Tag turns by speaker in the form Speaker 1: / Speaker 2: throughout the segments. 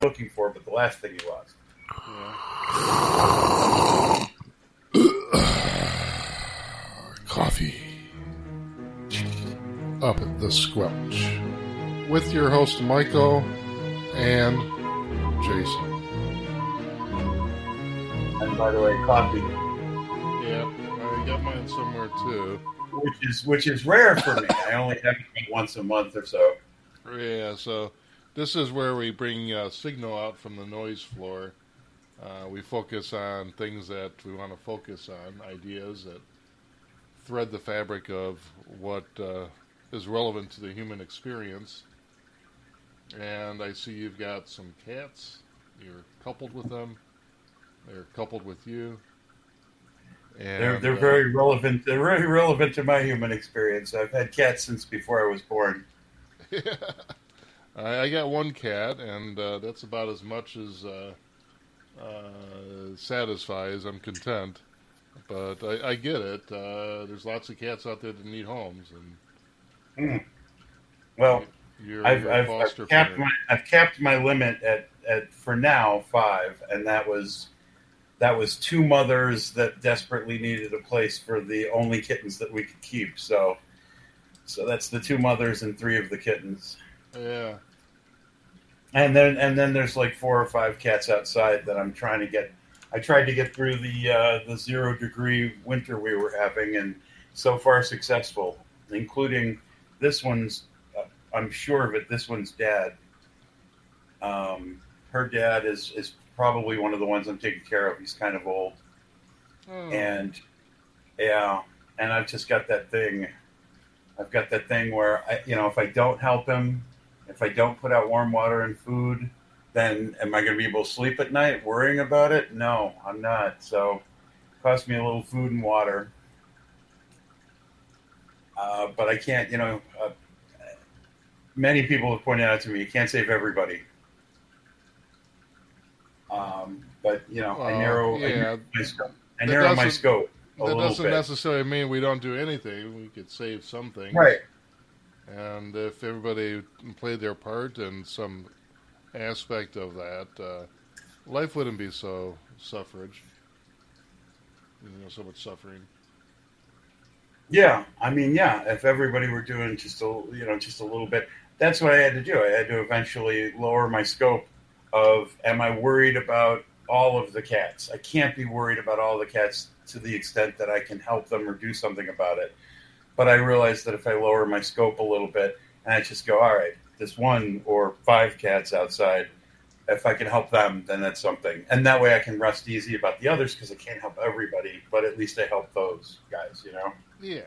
Speaker 1: looking for, but the last thing he lost.
Speaker 2: Coffee up at the Squelch with your host Michael and Jason.
Speaker 1: And by the way, coffee.
Speaker 2: Yeah, I got mine somewhere too.
Speaker 1: Which is rare for me. I only have it once a month or so.
Speaker 2: Yeah, so this is where we bring signal out from the noise floor. We focus on things that we want to focus on, ideas that thread the fabric of what is relevant to the human experience. And I see you've got some cats. You're coupled with them. They're coupled with you. And,
Speaker 1: they're very relevant. They're very relevant to my human experience. I've had cats since before I was born.
Speaker 2: I got one cat, and that's about as much as satisfies. I'm content. But I get it. There's lots of cats out there that need homes, and
Speaker 1: well,
Speaker 2: you're
Speaker 1: I've capped my limit at for now 5, and that was 2 mothers that desperately needed a place for the only kittens that we could keep. So that's the 2 mothers and 3 of the kittens.
Speaker 2: Yeah.
Speaker 1: And then there's like 4 or 5 cats outside that I'm trying to get. I tried to get through the 0-degree winter we were having, and so far successful, including this one's. I'm sure of it. This one's dad. Her dad is probably one of the ones I'm taking care of. He's kind of old, and I've just got that thing. I've got that thing where if I don't help him, if I don't put out warm water and food, then am I going to be able to sleep at night worrying about it? No, I'm not. So it cost me a little food and water. But I can't, many people have pointed out to me, you can't save everybody. But, I narrow my scope a little bit.
Speaker 2: That doesn't necessarily mean we don't do anything. We could save some things.
Speaker 1: Right.
Speaker 2: And if everybody played their part in some aspect of that, life wouldn't be so suffrage. So much suffering.
Speaker 1: Yeah, if everybody were doing just a little bit, that's what I had to do. I had to eventually lower my scope of, am I worried about all of the cats? I can't be worried about all the cats to the extent that I can help them or do something about it. But I realized that if I lower my scope a little bit and I just go, all right, this 1 or 5 cats outside, if I can help them, then that's something. And that way I can rest easy about the others because I can't help everybody, but at least I help those guys,
Speaker 2: Yeah.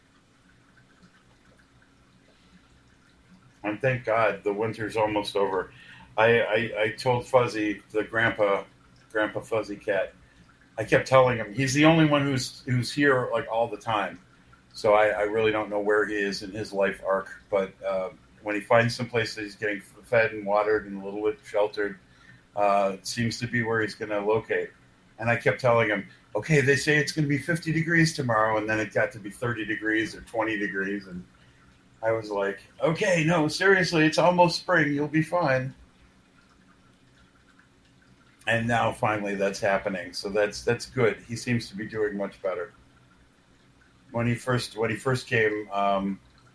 Speaker 1: And thank God the winter's almost over. I told Fuzzy, the Grandpa Fuzzy cat, I kept telling him he's the only one who's here like all the time. So I really don't know where he is in his life arc. But when he finds some place that he's getting fed and watered and a little bit sheltered, it seems to be where he's going to locate. And I kept telling him, okay, they say it's going to be 50 degrees tomorrow, and then it got to be 30 degrees or 20 degrees, and I was like, okay, no, seriously, it's almost spring. You'll be fine. And now finally that's happening. So that's good. He seems to be doing much better. When he first came, I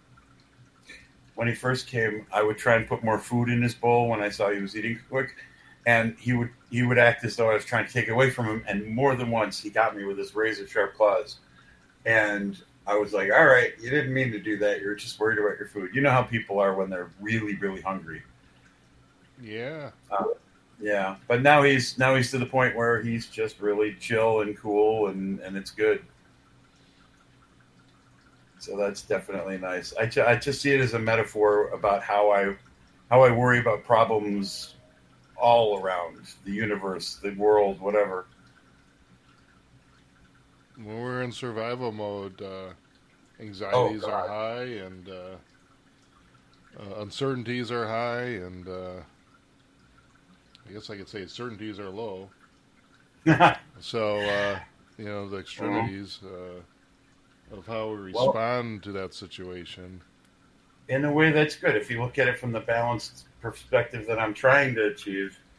Speaker 1: would try and put more food in his bowl when I saw he was eating quick, and he would act as though I was trying to take it away from him. And more than once, he got me with his razor sharp claws, and I was like, all right, you didn't mean to do that. You're just worried about your food. You know how people are when they're really, really hungry.
Speaker 2: Yeah.
Speaker 1: Yeah. But now he's to the point where he's just really chill and cool, and it's good. So that's definitely nice. I just see it as a metaphor about how I worry about problems all around the universe, the world, whatever.
Speaker 2: When we're in survival mode, anxieties are high, and uncertainties are high, and I guess I could say certainties are low. So, the extremities of how we respond to that situation.
Speaker 1: In a way, that's good. If you look at it from the balanced perspective that I'm trying to achieve,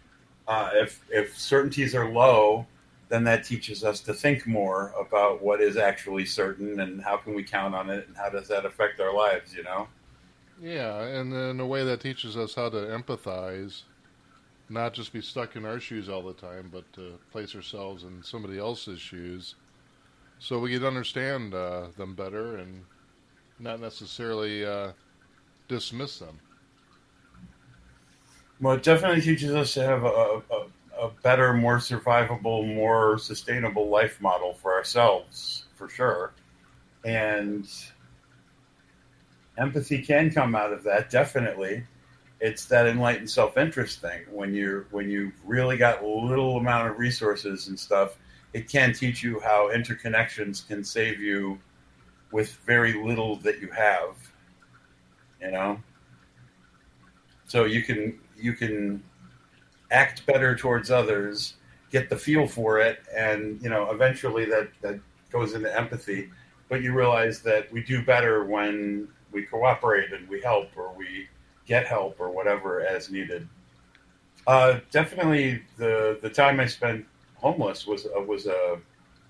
Speaker 1: If certainties are low, then that teaches us to think more about what is actually certain and how can we count on it and how does that affect our lives, you know?
Speaker 2: Yeah, and in a way that teaches us how to empathize, not just be stuck in our shoes all the time, but to place ourselves in somebody else's shoes so we can understand them better and not necessarily dismiss them.
Speaker 1: Well, it definitely teaches us to have a better, more survivable, more sustainable life model for ourselves, for sure. And empathy can come out of that, definitely. It's that enlightened self-interest thing. When you've really got little amount of resources and stuff, it can teach you how interconnections can save you with very little that you have. You know, so you can act better towards others, get the feel for it, and eventually that goes into empathy. But you realize that we do better when we cooperate and we help or we get help or whatever as needed. Definitely, the time I spent homeless was a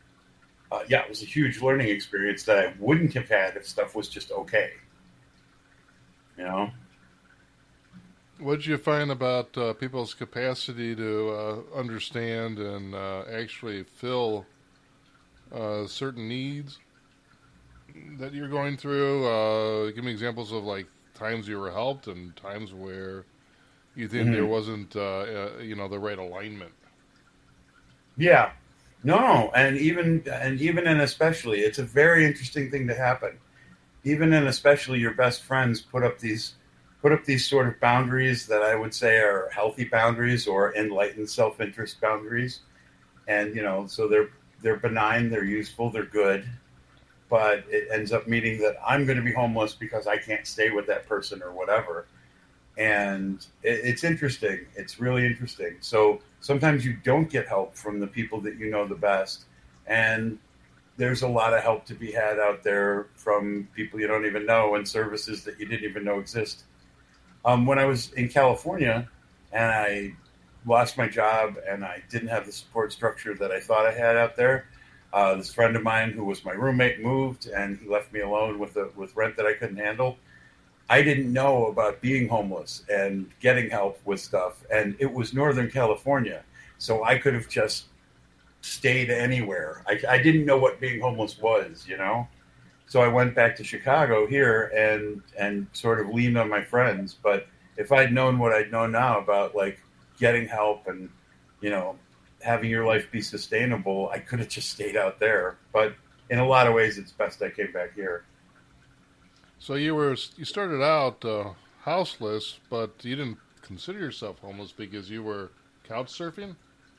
Speaker 1: huge learning experience that I wouldn't have had if stuff was just okay. You know.
Speaker 2: What did you find about people's capacity to understand and actually fill certain needs that you're going through? Give me examples of like times you were helped and times where you think there wasn't, the right alignment.
Speaker 1: Yeah, no, and even and especially, it's a very interesting thing to happen. Even and especially, your best friends put up these sort of boundaries that I would say are healthy boundaries or enlightened self-interest boundaries, and so they're benign, they're useful, they're good, but it ends up meaning that I'm going to be homeless because I can't stay with that person or whatever. And it's interesting. It's really interesting. So sometimes you don't get help from the people that you know the best. And there's a lot of help to be had out there from people you don't even know and services that you didn't even know exist. When I was in California and I lost my job and I didn't have the support structure that I thought I had out there, this friend of mine who was my roommate moved and he left me alone with rent that I couldn't handle. I didn't know about being homeless and getting help with stuff. And it was Northern California. So I could have just stayed anywhere. I didn't know what being homeless was, So I went back to Chicago here and sort of leaned on my friends. But if I'd known what I'd known now about like getting help and, having your life be sustainable, I could have just stayed out there. But in a lot of ways, it's best I came back here.
Speaker 2: So you started out houseless, but you didn't consider yourself homeless because you were couch surfing?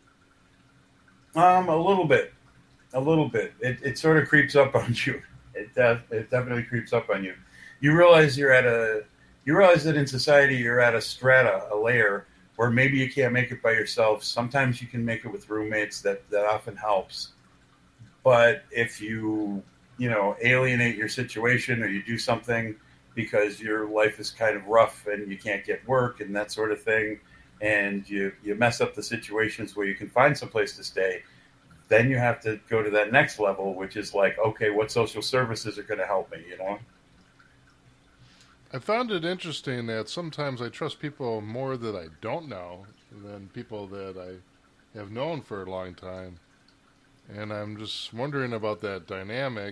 Speaker 1: A little bit. It sort of creeps up on you. It definitely creeps up on you. You realize that in society you're at a strata, a layer where maybe you can't make it by yourself. Sometimes you can make it with roommates. That often helps. But if you alienate your situation or you do something because your life is kind of rough and you can't get work and that sort of thing, and you mess up the situations where you can find some place to stay, then you have to go to that next level, which is like, okay, what social services are going to help me,
Speaker 2: I found it interesting that sometimes I trust people more that I don't know than people that I have known for a long time. And I'm just wondering about that dynamic,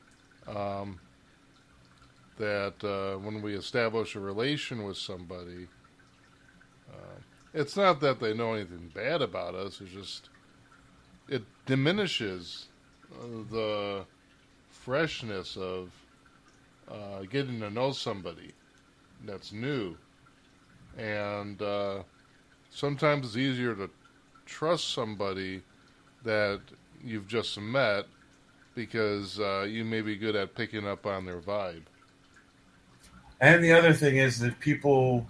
Speaker 2: that when we establish a relation with somebody, it's not that they know anything bad about us, it's just it diminishes the freshness of getting to know somebody that's new. And sometimes it's easier to trust somebody that you've just met because you may be good at picking up on their vibe.
Speaker 1: And the other thing is that people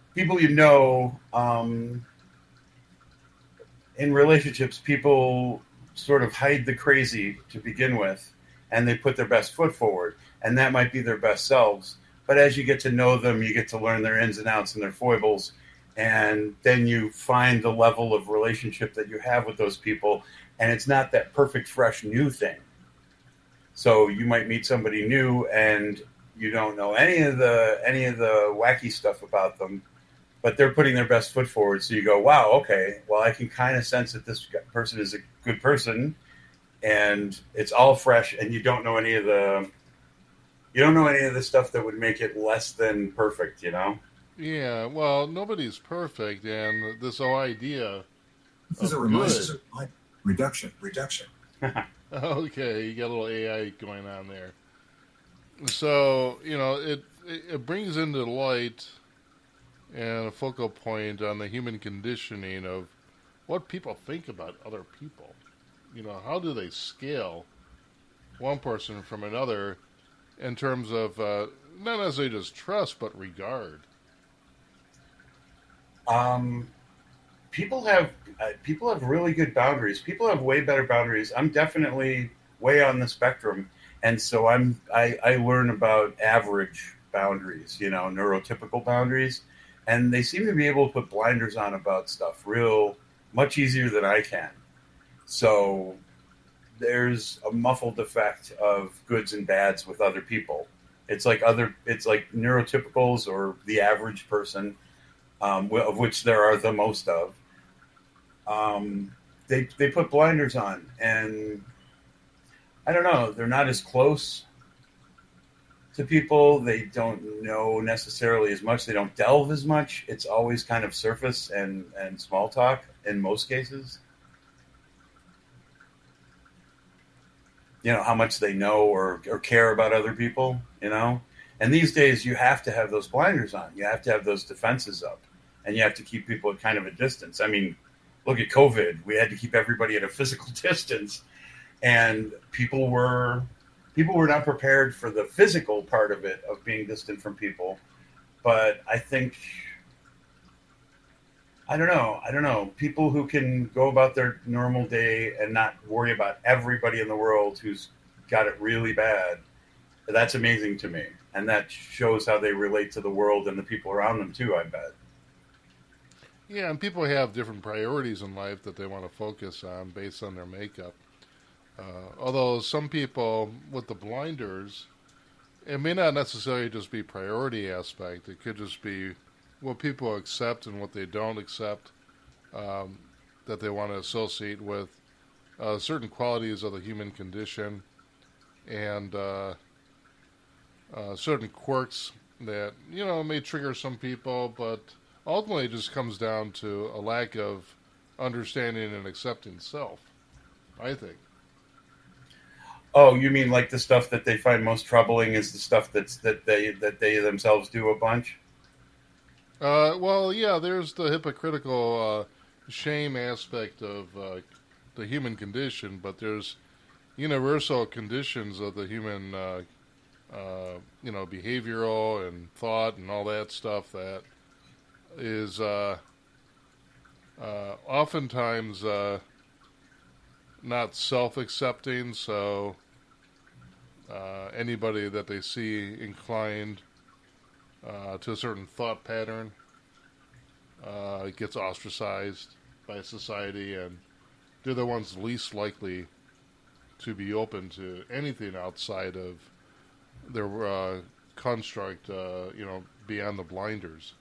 Speaker 1: in relationships, people sort of hide the crazy to begin with, and they put their best foot forward, and that might be their best selves. But as you get to know them, you get to learn their ins and outs and their foibles, and then you find the level of relationship that you have with those people, and it's not that perfect, fresh, new thing. So you might meet somebody new, and you don't know any of the wacky stuff about them, but they're putting their best foot forward. So you go, wow, okay, well, I can kind of sense that this person is a good person, and it's all fresh, and you don't know any of the stuff that would make it less than perfect, you know?
Speaker 2: Yeah, well, nobody's perfect, and this whole idea
Speaker 3: This is a
Speaker 2: of
Speaker 3: reminder.
Speaker 2: good.
Speaker 3: Reduction.
Speaker 2: Okay, you got a little AI going on there. So, it brings into light and a focal point on the human conditioning of what people think about other people. How do they scale one person from another in terms of not necessarily just trust, but regard?
Speaker 1: People have really good boundaries. People have way better boundaries. I'm definitely way on the spectrum, and so I learn about average boundaries, neurotypical boundaries, and they seem to be able to put blinders on about stuff real much easier than I can. So there's a muffled effect of goods and bads with other people. It's like neurotypicals or the average person, of which there are the most of. They put blinders on, and I don't know, they're not as close to people. They don't know necessarily as much. They don't delve as much. It's always kind of surface and small talk in most cases. How much they know or care about other people, And these days you have to have those blinders on. You have to have those defenses up, and you have to keep people at kind of a distance. I mean, look at COVID. We had to keep everybody at a physical distance, and people were not prepared for the physical part of it, of being distant from people. But I think, I don't know. People who can go about their normal day and not worry about everybody in the world who's got it really bad, that's amazing to me. And that shows how they relate to the world and the people around them too, I bet.
Speaker 2: Yeah, and people have different priorities in life that they want to focus on based on their makeup. Although some people with the blinders, it may not necessarily just be priority aspect. It could just be what people accept and what they don't accept, that they want to associate with certain qualities of the human condition, and certain quirks that may trigger some people, but ultimately it just comes down to a lack of understanding and accepting self, I think.
Speaker 1: Oh, you mean like the stuff that they find most troubling is the stuff that they themselves do a bunch?
Speaker 2: Well, yeah, there's the hypocritical shame aspect of the human condition, but there's universal conditions of the human, behavioral and thought and all that stuff that is oftentimes not self-accepting. So anybody that they see inclined to a certain thought pattern gets ostracized by society, and they're the ones least likely to be open to anything outside of their construct, beyond the blinders.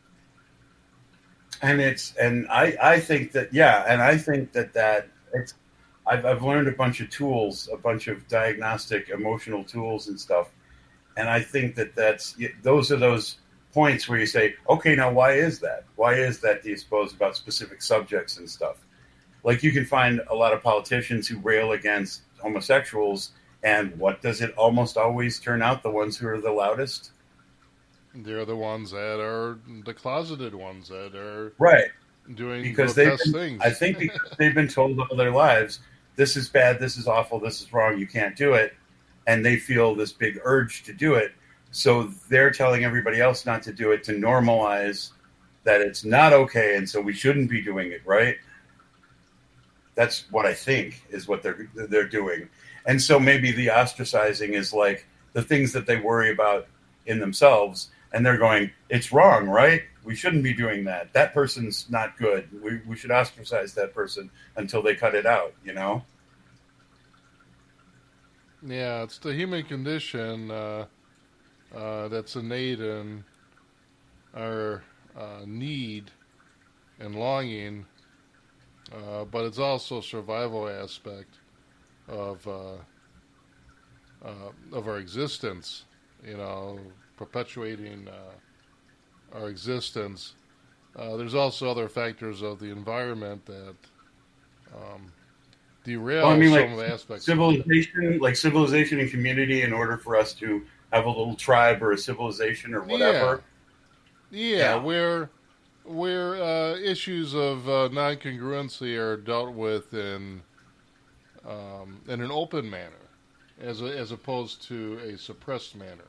Speaker 1: And I think that it's, I've learned a bunch of tools, a bunch of diagnostic emotional tools and stuff. And I think those are those points where you say, okay, now why is that? Why is that? Do you suppose about specific subjects and stuff? Like you can find a lot of politicians who rail against homosexuals, and what does it almost always turn out? The ones who are the loudest?
Speaker 2: They're the ones that are the closeted ones that are
Speaker 1: right
Speaker 2: doing grotesque things.
Speaker 1: I think because they've been told all their lives, this is bad, this is awful, this is wrong, you can't do it. And they feel this big urge to do it. So they're telling everybody else not to do it, to normalize that it's not okay, and so we shouldn't be doing it, right? That's what I think is what they're doing. And so maybe the ostracizing is like the things that they worry about in themselves, and they're going, it's wrong, right? We shouldn't be doing that. That person's not good. We should ostracize that person until they cut it out, you know?
Speaker 2: Yeah, it's the human condition that's innate in our need and longing, but it's also a survival aspect of our existence. You know, perpetuating our existence. There's also other factors of the environment that derail some of the aspects.
Speaker 1: Civilization and community, in order for us to have a little tribe or a civilization or whatever.
Speaker 2: Yeah. where issues of non-congruency are dealt with in an open manner, as opposed to a suppressed manner.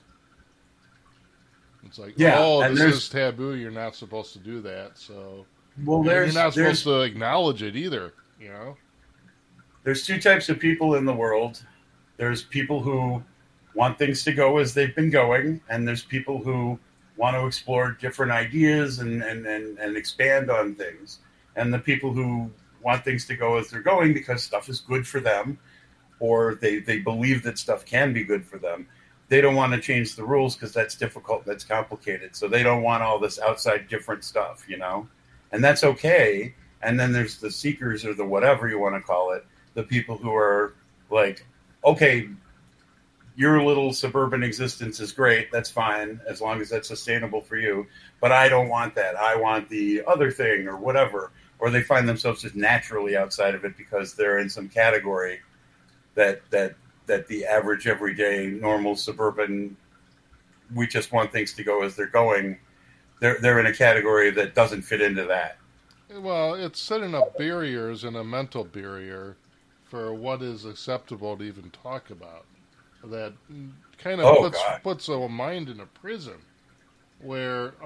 Speaker 2: It's like, this is taboo. You're not supposed to do that. So, you're not supposed to acknowledge it either. You know,
Speaker 1: there's two types of people in the world. There's people who want things to go as they've been going, and there's people who want to explore different ideas and expand on things. And the people who want things to go as they're going because stuff is good for them, or they believe that stuff can be good for them. They don't want to change the rules because that's difficult, that's complicated. So they don't want all this outside different stuff, you know? And that's okay. And then there's the seekers, or the whatever you want to call it, the people who are like, okay, your little suburban existence is great. That's fine, as long as that's sustainable for you. But I don't want that. I want the other thing or whatever. Or they find themselves just naturally outside of it because they're in some category that the average, everyday, normal suburban, we just want things to go as they're going. They're in a category that doesn't fit into that.
Speaker 2: Well, it's setting up barriers and a mental barrier for what is acceptable to even talk about. That kind of puts a mind in a prison where,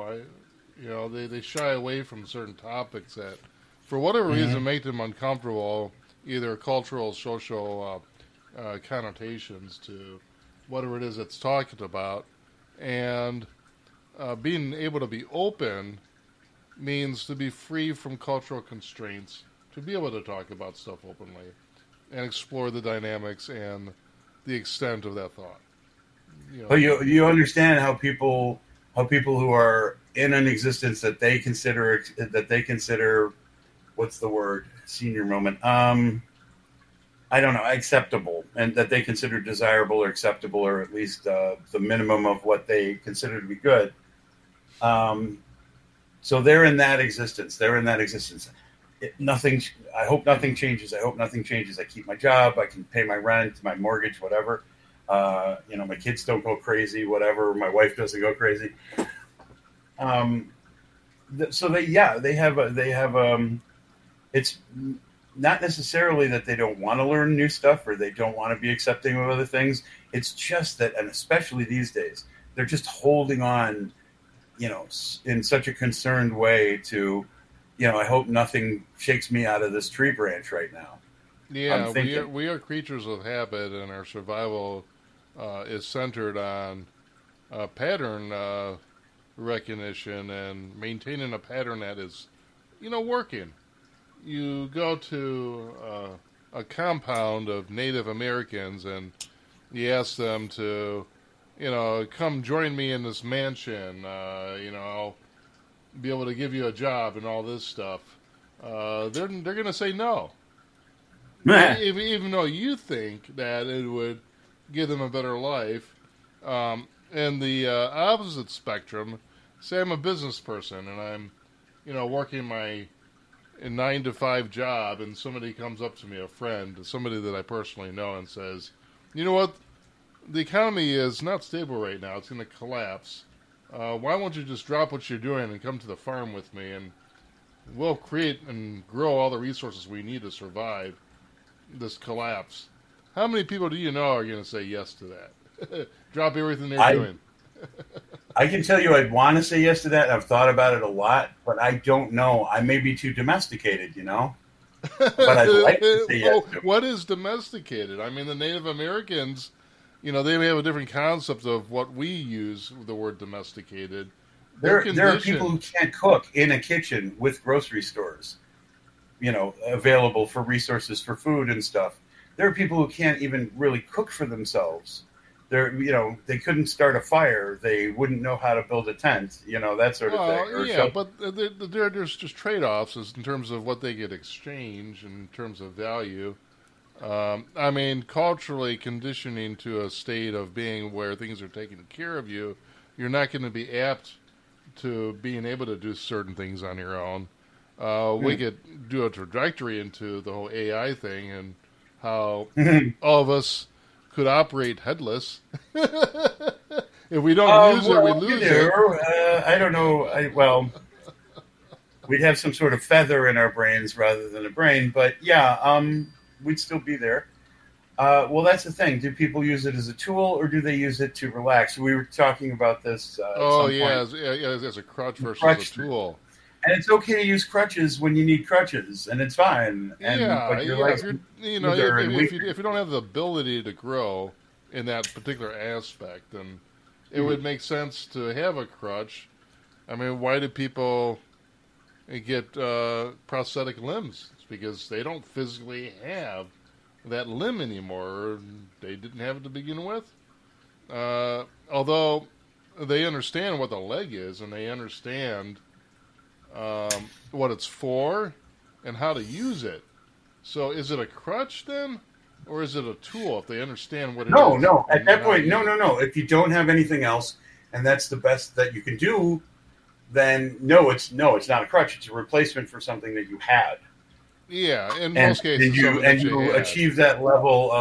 Speaker 2: they shy away from certain topics that, for whatever reason, make them uncomfortable, either cultural, social connotations to whatever it is it's talking about. And being able to be open means to be free from cultural constraints, to be able to talk about stuff openly and explore the dynamics and the extent of that thought.
Speaker 1: But you understand how people who are in an existence that they consider what's the word, senior moment, I don't know, acceptable, and that they consider desirable or acceptable, or at least the minimum of what they consider to be good. So they're in that existence. I hope nothing changes. I keep my job. I can pay my rent, my mortgage, whatever. My kids don't go crazy, whatever. My wife doesn't go crazy. So they have. It's not necessarily that they don't want to learn new stuff or they don't want to be accepting of other things. It's just that, and especially these days, they're just holding on, in such a concerned way to, I hope nothing shakes me out of this tree branch right now.
Speaker 2: Yeah, we are creatures of habit, and our survival is centered on pattern recognition and maintaining a pattern that is, working. You go to a compound of Native Americans and you ask them to, come join me in this mansion. I'll be able to give you a job and all this stuff. They're going to say no. Even though you think that it would give them a better life. And the opposite spectrum, say I'm a business person and I'm, working my 9-to-5 job, and somebody comes up to me, a friend, somebody that I personally know, and says, you know what, the economy is not stable right now, it's going to collapse. Why won't you just drop what you're doing and come to the farm with me, and we'll create and grow all the resources we need to survive this collapse? How many people do you know are going to say yes to that? Drop everything they're doing.
Speaker 1: I can tell you I'd want to say yes to that. I've thought about it a lot, but I don't know. I may be too domesticated, But I'd like to say yes to it.
Speaker 2: What is domesticated? I mean, the Native Americans, they may have a different concept of what we use the word domesticated, they're
Speaker 1: there are people
Speaker 2: conditioned.
Speaker 1: who can't cook in a kitchen with grocery stores, available for resources for food and stuff. There are people who can't even really cook for themselves. They couldn't start a fire. They wouldn't know how to build a tent, that sort of thing.
Speaker 2: Well, yeah, but there's just trade-offs in terms of what they get exchanged in terms of value. I mean, culturally conditioning to a state of being where things are taken care of you, you're not going to be apt to being able to do certain things on your own. We could do a trajectory into the whole AI thing and how all of us could operate headless. If we don't use it, we lose it.
Speaker 1: I don't know. We'd have some sort of feather in our brains rather than a brain, but yeah, we'd still be there. Well, that's the thing. Do people use it as a tool, or do they use it to relax? We were talking about this.
Speaker 2: As a crutch versus a tool.
Speaker 1: And it's okay to use crutches when you need crutches, and it's fine. But
Speaker 2: if you don't have the ability to grow in that particular aspect, then it would make sense to have a crutch. I mean, why do people get prosthetic limbs? It's because they don't physically have that limb anymore, or they didn't have it to begin with. Although they understand what the leg is, and they understand what it's for and how to use it. So is it a crutch then, or is it a tool if they understand what it is?
Speaker 1: No. At that point, no. If you don't have anything else, and that's the best that you can do, then it's not a crutch. It's a replacement for something that you had.
Speaker 2: Yeah, in most cases,
Speaker 1: you achieve that level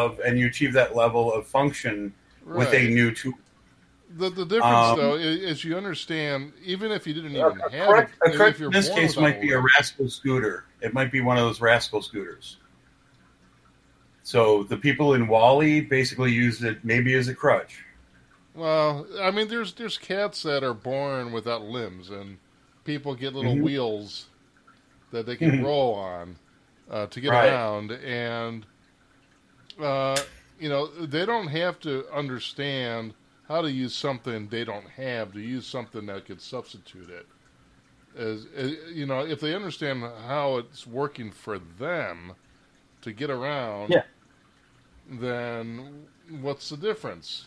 Speaker 1: of function with a new tool.
Speaker 2: The difference, though, is you understand, even if you didn't even have
Speaker 1: a crutch in this case might be a rascal scooter. It might be one of those rascal scooters. So the people in Wall-E basically use it maybe as a crutch.
Speaker 2: Well, I mean, there's cats that are born without limbs, and people get little wheels that they can roll on to get around, and they don't have to understand how to use something they don't have to use something that could substitute it. If they understand how it's working for them to get around, then what's the difference?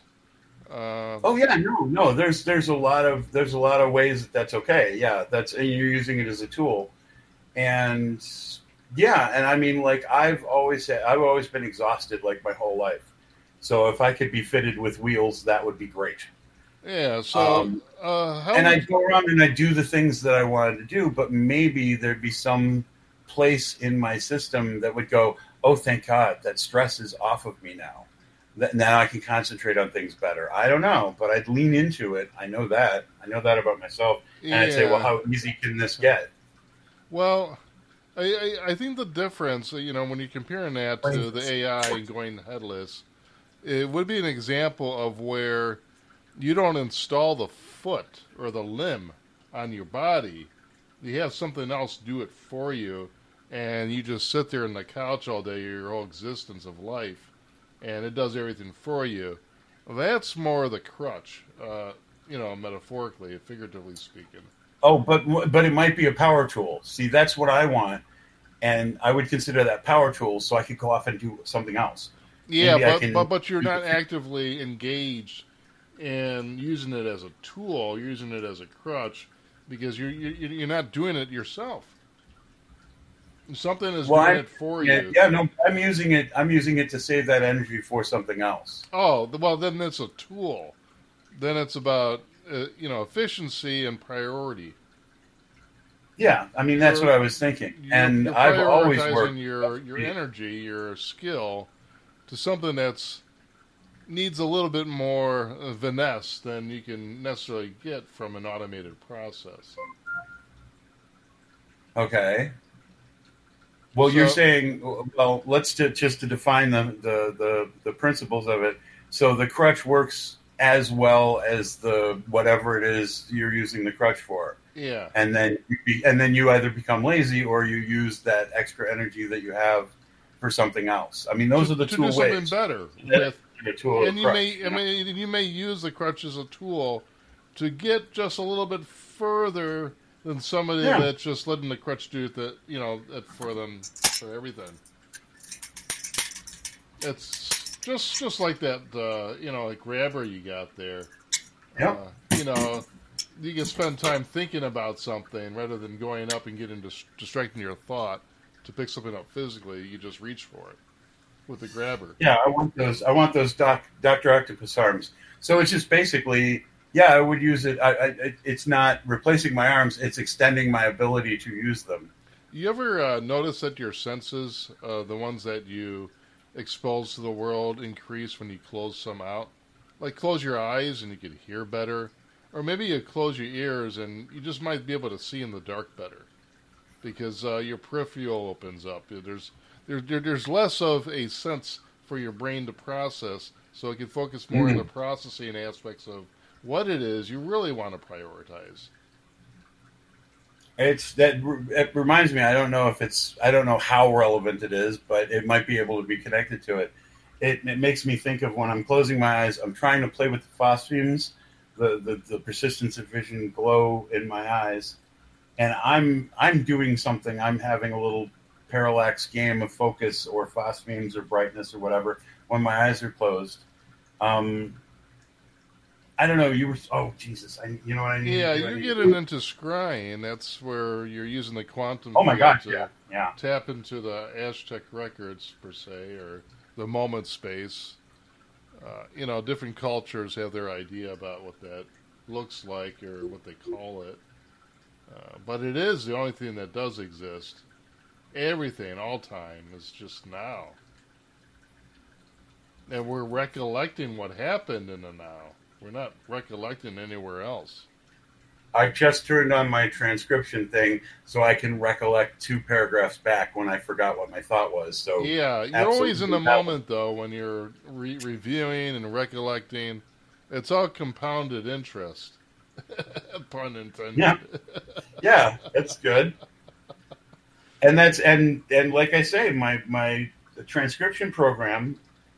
Speaker 1: No. There's a lot of ways that's okay. Yeah, and you're using it as a tool, and I mean, like I've always been exhausted like my whole life. So if I could be fitted with wheels, that would be great.
Speaker 2: Yeah. So,
Speaker 1: and I'd go around and I'd do the things that I wanted to do, but maybe there'd be some place in my system that would go, "Oh, thank God, that stress is off of me now. Now I can concentrate on things better." I don't know, but I'd lean into it. I know that about myself, and I'd say, "Well, how easy can this get?"
Speaker 2: Well, I think the difference, when you're comparing that to the AI going headless. It would be an example of where you don't install the foot or the limb on your body. You have something else do it for you, and you just sit there on the couch all day, your whole existence of life, and it does everything for you. That's more the crutch, metaphorically, figuratively speaking.
Speaker 1: Oh, but it might be a power tool. See, that's what I want, and I would consider that power tool so I could go off and do something else.
Speaker 2: Yeah, but you're not actively engaged in using it as a tool, using it as a crutch, because you're not doing it yourself. Something is doing it for you.
Speaker 1: Yeah, no, I'm using it to save that energy for something else.
Speaker 2: Oh, well, then it's a tool. Then it's about efficiency and priority.
Speaker 1: Yeah, I mean that's what I was thinking, and I've always worked
Speaker 2: your energy, your skill, to something that's needs a little bit more finesse than you can necessarily get from an automated process.
Speaker 1: Okay. Well, you're saying, let's just to define the principles of it. So the crutch works as well as the whatever it is you're using the crutch for.
Speaker 2: Yeah.
Speaker 1: And then you either become lazy or you use that extra energy that you have for something else. I mean, those are the two ways.
Speaker 2: To do something better with
Speaker 1: a tool.
Speaker 2: You may use the crutch as a tool to get just a little bit further than somebody that's just letting the crutch do that, for them, for everything. It's just like that, like grabber you got there.
Speaker 1: Yep.
Speaker 2: You can spend time thinking about something rather than going up and getting distracting your thought to pick something up physically. You just reach for it with the grabber.
Speaker 1: Yeah, I want those Dr. Octopus arms. So it's just basically, I would use it. It's not replacing my arms. It's extending my ability to use them.
Speaker 2: You ever notice that your senses, the ones that you expose to the world, increase when you close some out? Like close your eyes and you can hear better. Or maybe you close your ears and you just might be able to see in the dark better. Because your peripheral opens up. There's less of a sense for your brain to process, so it can focus more on the processing aspects of what it is you really want to prioritize.
Speaker 1: It reminds me. I don't know how relevant it is, but it might be able to be connected to it. It makes me think of when I'm closing my eyes, I'm trying to play with the phosphemes, the persistence of vision glow in my eyes, and I'm doing something. I'm having a little parallax game of focus or phosphemes or brightness or whatever when my eyes are closed. I don't know. Oh Jesus! You know what I mean?
Speaker 2: Yeah, you're getting into scrying. That's where you're using the quantum.
Speaker 1: Oh my God!
Speaker 2: To
Speaker 1: yeah.
Speaker 2: Tap into the Aztec records per se, or the moment space. Different cultures have their idea about what that looks like or what they call it. But it is the only thing that does exist. Everything, all time, is just now. And we're recollecting what happened in the now. We're not recollecting anywhere else.
Speaker 1: I just turned on my transcription thing so I can recollect 2 paragraphs back when I forgot what my thought was. So
Speaker 2: yeah, you're always in the moment, though, when you're reviewing and recollecting. It's all compounded interest. Pun intended.
Speaker 1: Yeah, that's good. And like I say, my transcription program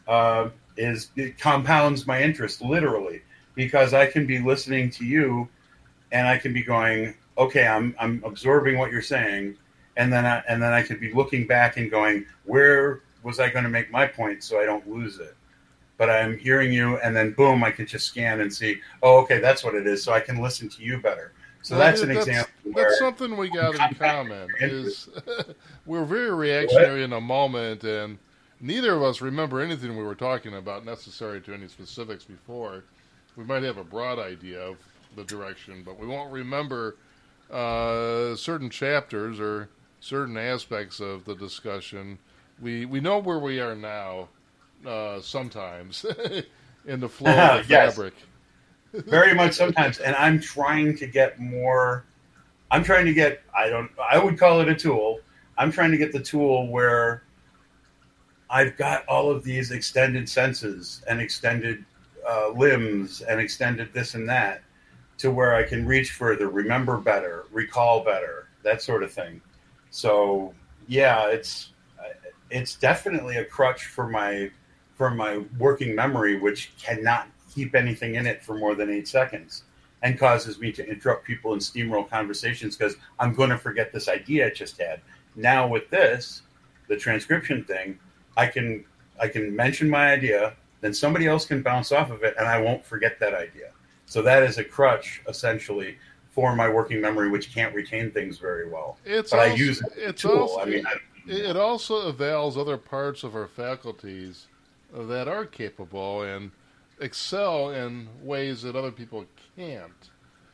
Speaker 1: it compounds my interest literally, because I can be listening to you and I can be going, okay, I'm absorbing what you're saying, and then I could be looking back and going, where was I going to make my point so I don't lose it? But I'm hearing you, and then boom, I can just scan and see, oh, okay, that's what it is, so I can listen to you better. So that's an example.
Speaker 2: That's something we got in common. Is we're very reactionary in a moment, and neither of us remember anything we were talking about necessary to any specifics before. We might have a broad idea of the direction, but we won't remember certain chapters or certain aspects of the discussion. We know where we are now sometimes in the flow of the fabric.
Speaker 1: Very much sometimes, and I'm trying to get more. I would call it a tool. I'm trying to get the tool where I've got all of these extended senses and extended limbs and extended this and that, to where I can reach further, remember better, recall better, that sort of thing. So yeah, it's definitely a crutch for my working memory, which cannot keep anything in it for more than 8 seconds, and causes me to interrupt people and steamroll conversations because I'm going to forget this idea I just had. Now with this, the transcription thing, I can mention my idea, then somebody else can bounce off of it, and I won't forget that idea. So that is a crutch, essentially, for my working memory, which can't retain things very well. I use it as a tool.
Speaker 2: It also avails other parts of our faculties that are capable and excel in ways that other people can't.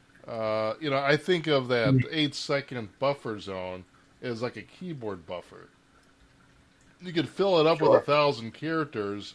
Speaker 2: I think of that 8-second buffer zone as like a keyboard buffer. You could fill it up with 1,000 characters,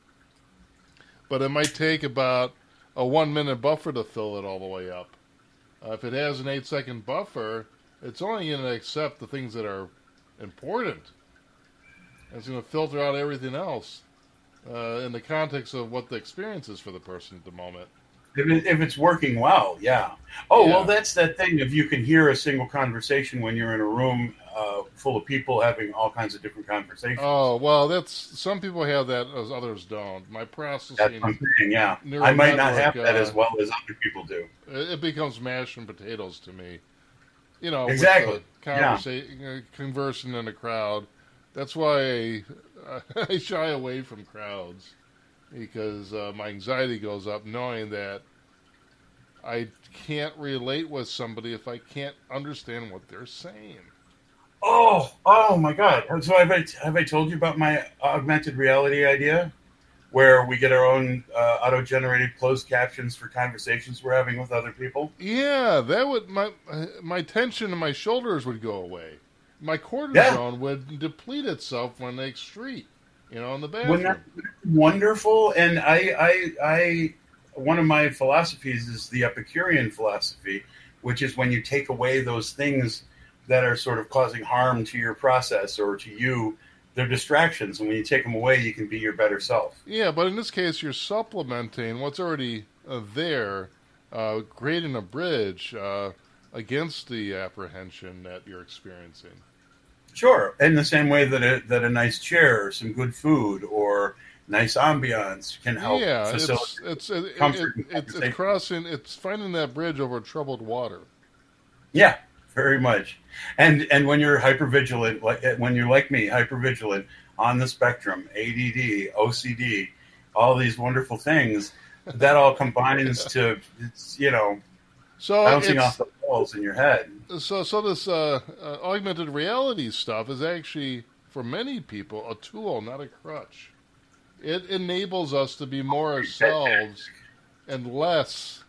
Speaker 2: but it might take about a 1-minute buffer to fill it all the way up. If it has an 8-second buffer, it's only going to accept the things that are important. It's going to filter out everything else in the context of what the experience is for the person at the moment.
Speaker 1: If it's working well, yeah. Oh, yeah. Well, that's that thing. If you can hear a single conversation when you're in a room full of people having all kinds of different conversations.
Speaker 2: Oh, well, that's some people have that as others don't. My
Speaker 1: That's
Speaker 2: processing
Speaker 1: what I'm saying. Yeah,
Speaker 2: neural
Speaker 1: I might not
Speaker 2: network,
Speaker 1: have that as well as other people do.
Speaker 2: it becomes mashed and potatoes to me. You know,
Speaker 1: Exactly.
Speaker 2: With the conversing in a crowd. That's why I shy away from crowds, because my anxiety goes up knowing that I can't relate with somebody if I can't understand what they're saying.
Speaker 1: Oh my God! So have I told you about my augmented reality idea, where we get our own auto-generated closed captions for conversations we're having with other people?
Speaker 2: Yeah, that would my tension in my shoulders would go away. My cortisone would deplete itself when they street, in the bathroom.
Speaker 1: Wouldn't that be wonderful? And I one of my philosophies is the Epicurean philosophy, which is when you take away those things that are sort of causing harm to your process or to you, they're distractions. And when you take them away, you can be your better self.
Speaker 2: Yeah, but in this case, you're supplementing what's already there, creating a bridge against the apprehension that you're experiencing.
Speaker 1: Sure. In the same way that a nice chair or some good food or nice ambiance can help facilitate comfort.
Speaker 2: It's finding that bridge over troubled water.
Speaker 1: Yeah, very much. And when you're hypervigilant, when you're like me, hypervigilant on the spectrum, ADD, OCD, all these wonderful things, that all combines to, bouncing off the walls in your head.
Speaker 2: So this augmented reality stuff is actually, for many people, a tool, not a crutch. It enables us to be more ourselves and less,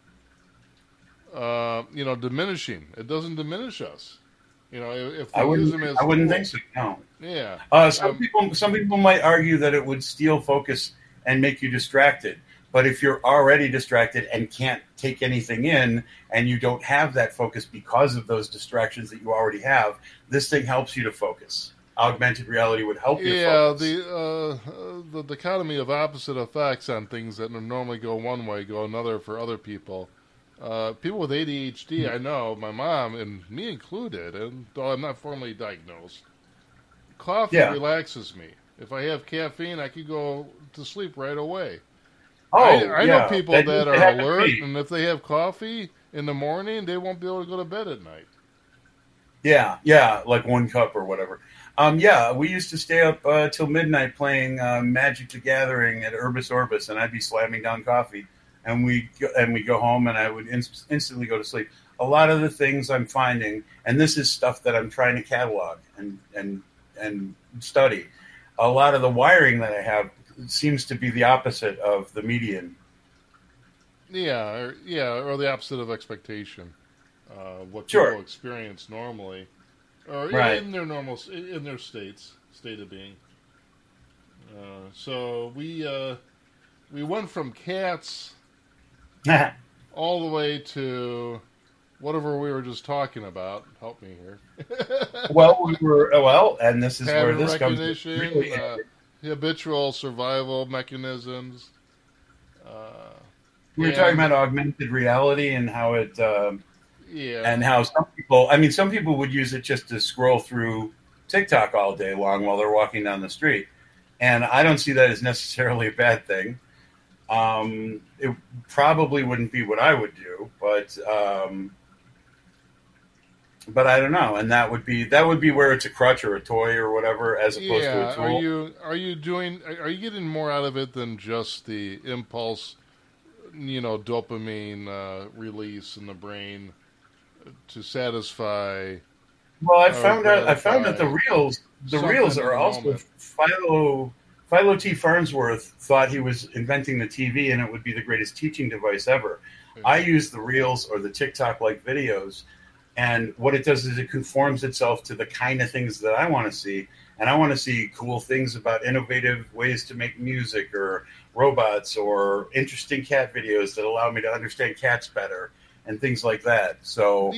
Speaker 2: diminishing. It doesn't diminish us. If we use them as
Speaker 1: I wouldn't
Speaker 2: tools.
Speaker 1: think so. No.
Speaker 2: Yeah.
Speaker 1: Some people might argue that it would steal focus and make you distracted. But if you're already distracted and can't take anything in, and you don't have that focus because of those distractions that you already have, this thing helps you to focus. Augmented reality would help you focus.
Speaker 2: The dichotomy of opposite effects on things that normally go one way go another for other people. People with ADHD, I know, my mom, and me included, and though I'm not formally diagnosed, coffee relaxes me. If I have caffeine, I could go to sleep right away. I know people that are alert, and if they have coffee in the morning, they won't be able to go to bed at night.
Speaker 1: Yeah, like 1 cup or whatever. We used to stay up till midnight playing Magic the Gathering at Urbis Orbis, and I'd be slamming down coffee, and we go home, and I would instantly go to sleep. A lot of the things I'm finding, and this is stuff that I'm trying to catalog and study, a lot of the wiring that I have seems to be the opposite of the median.
Speaker 2: Or the opposite of expectation. What people experience normally, or in their state of being. So we went from cats all the way to whatever we were just talking about. Help me here.
Speaker 1: And this is
Speaker 2: pattern
Speaker 1: where this comes
Speaker 2: recognition, habitual survival mechanisms.
Speaker 1: We were talking about augmented reality and how it, and how some people would use it just to scroll through TikTok all day long while they're walking down the street, and I don't see that as necessarily a bad thing. It probably wouldn't be what I would do, but I don't know, and that would be where it's a crutch or a toy or whatever, as opposed to a tool.
Speaker 2: Are you getting more out of it than just the impulse, dopamine release in the brain to satisfy?
Speaker 1: Well, I found that the reels are also Philo T. Farnsworth thought he was inventing the TV and it would be the greatest teaching device ever. Mm-hmm. I use the reels or the TikTok-like videos, and what it does is it conforms itself to the kind of things that I want to see. And I want to see cool things about innovative ways to make music or robots or interesting cat videos that allow me to understand cats better and things like that. So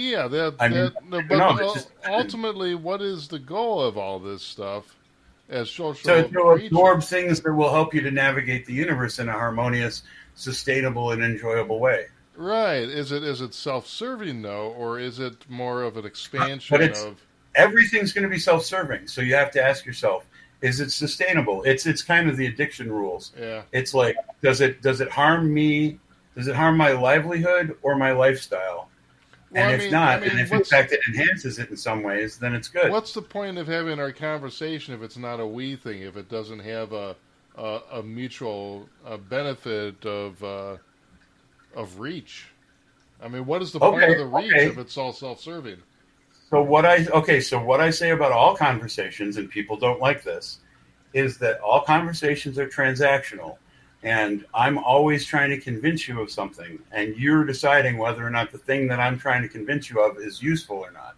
Speaker 2: ultimately, what is the goal of all this stuff as social
Speaker 1: to absorb things that will help you to navigate the universe in a harmonious, sustainable, and enjoyable way.
Speaker 2: Right. Is it self-serving, though, or is it more of an expansion of...
Speaker 1: everything's going to be self-serving. So you have to ask yourself, is it sustainable? It's kind of the addiction rules.
Speaker 2: Yeah.
Speaker 1: It's like, does it harm me? Does it harm my livelihood or my lifestyle?
Speaker 2: Well,
Speaker 1: and if not, and if in fact it enhances it in some ways, then it's good.
Speaker 2: What's the point of having our conversation if it's not a we thing? If it doesn't have a mutual benefit of reach? I mean, what is the point of the reach if it's all self-serving?
Speaker 1: So what I say about all conversations, and people don't like this, is that all conversations are transactional. And I'm always trying to convince you of something, and you're deciding whether or not the thing that I'm trying to convince you of is useful or not.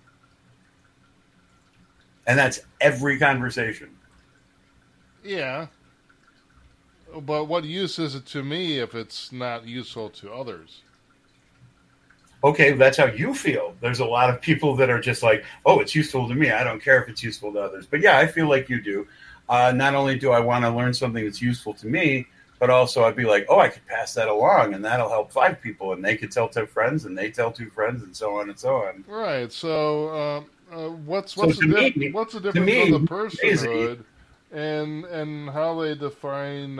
Speaker 1: And that's every conversation.
Speaker 2: Yeah. But what use is it to me if it's not useful to others?
Speaker 1: Okay, that's how you feel. There's a lot of people that are just like, oh, it's useful to me. I don't care if it's useful to others. But yeah, I feel like you do. Not only do I want to learn something that's useful to me, but also I'd be like, oh, I could pass that along, and that'll help 5 people, and they could tell 2 friends, and they tell 2 friends, and so on and so on.
Speaker 2: Right. So what's the difference of the personhood and how they define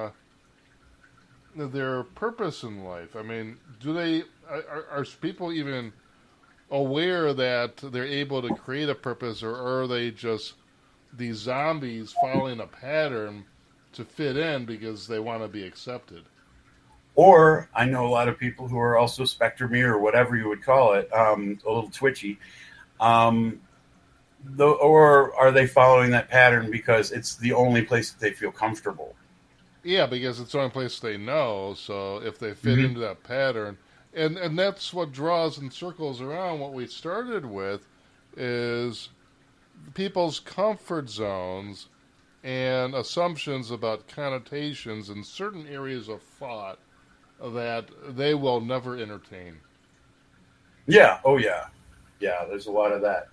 Speaker 2: their purpose in life? I mean, are people even aware that they're able to create a purpose, or are they just these zombies following a pattern to fit in because they want to be accepted?
Speaker 1: Or I know a lot of people who are also spectrumy or whatever you would call it, a little twitchy. Or are they following that pattern because it's the only place that they feel comfortable?
Speaker 2: Yeah, because it's the only place they know. So if they fit into that pattern, and that's what draws and circles around what we started with, is people's comfort zones and assumptions about connotations in certain areas of thought that they will never entertain.
Speaker 1: Yeah. Oh, yeah. Yeah, there's a lot of that.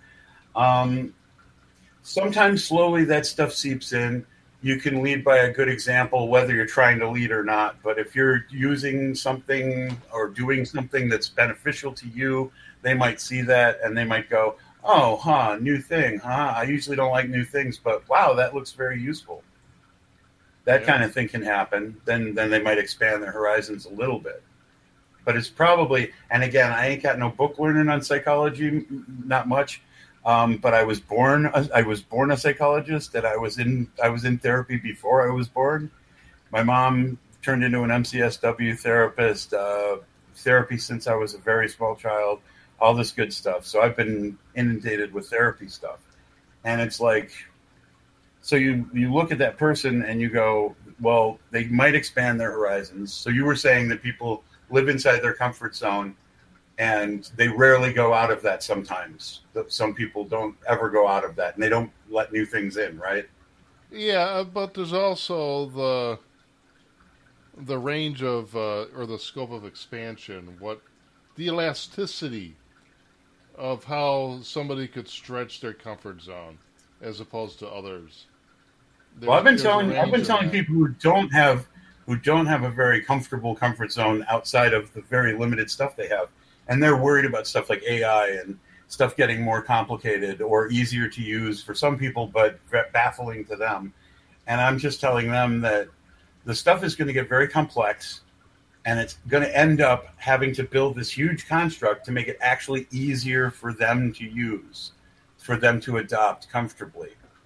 Speaker 1: Sometimes slowly that stuff seeps in. You can lead by a good example, whether you're trying to lead or not. But if you're using something or doing something that's beneficial to you, they might see that and they might go, oh, new thing, I usually don't like new things, but wow, that looks very useful. That kind of thing can happen. Then they might expand their horizons a little bit. But it's probably, and again, I ain't got no book learning on psychology, not much. But I was born a psychologist, and I was in therapy before I was born. My mom turned into an MCSW therapist, therapy since I was a very small child, all this good stuff. So I've been inundated with therapy stuff. And it's like, so you look at that person and you go, well, they might expand their horizons. So you were saying that people live inside their comfort zone and they rarely go out of that sometimes. Some people don't ever go out of that and they don't let new things in, right?
Speaker 2: Yeah, but there's also the range of, or the scope of expansion, the elasticity of how somebody could stretch their comfort zone as opposed to others.
Speaker 1: Well, I've been telling people who don't have a very comfortable comfort zone outside of the very limited stuff they have, and they're worried about stuff like AI and stuff getting more complicated or easier to use for some people, but baffling to them. And I'm just telling them that the stuff is going to get very complex, and it's going to end up having to build this huge construct to make it actually easier for them to use, for them to adopt comfortably.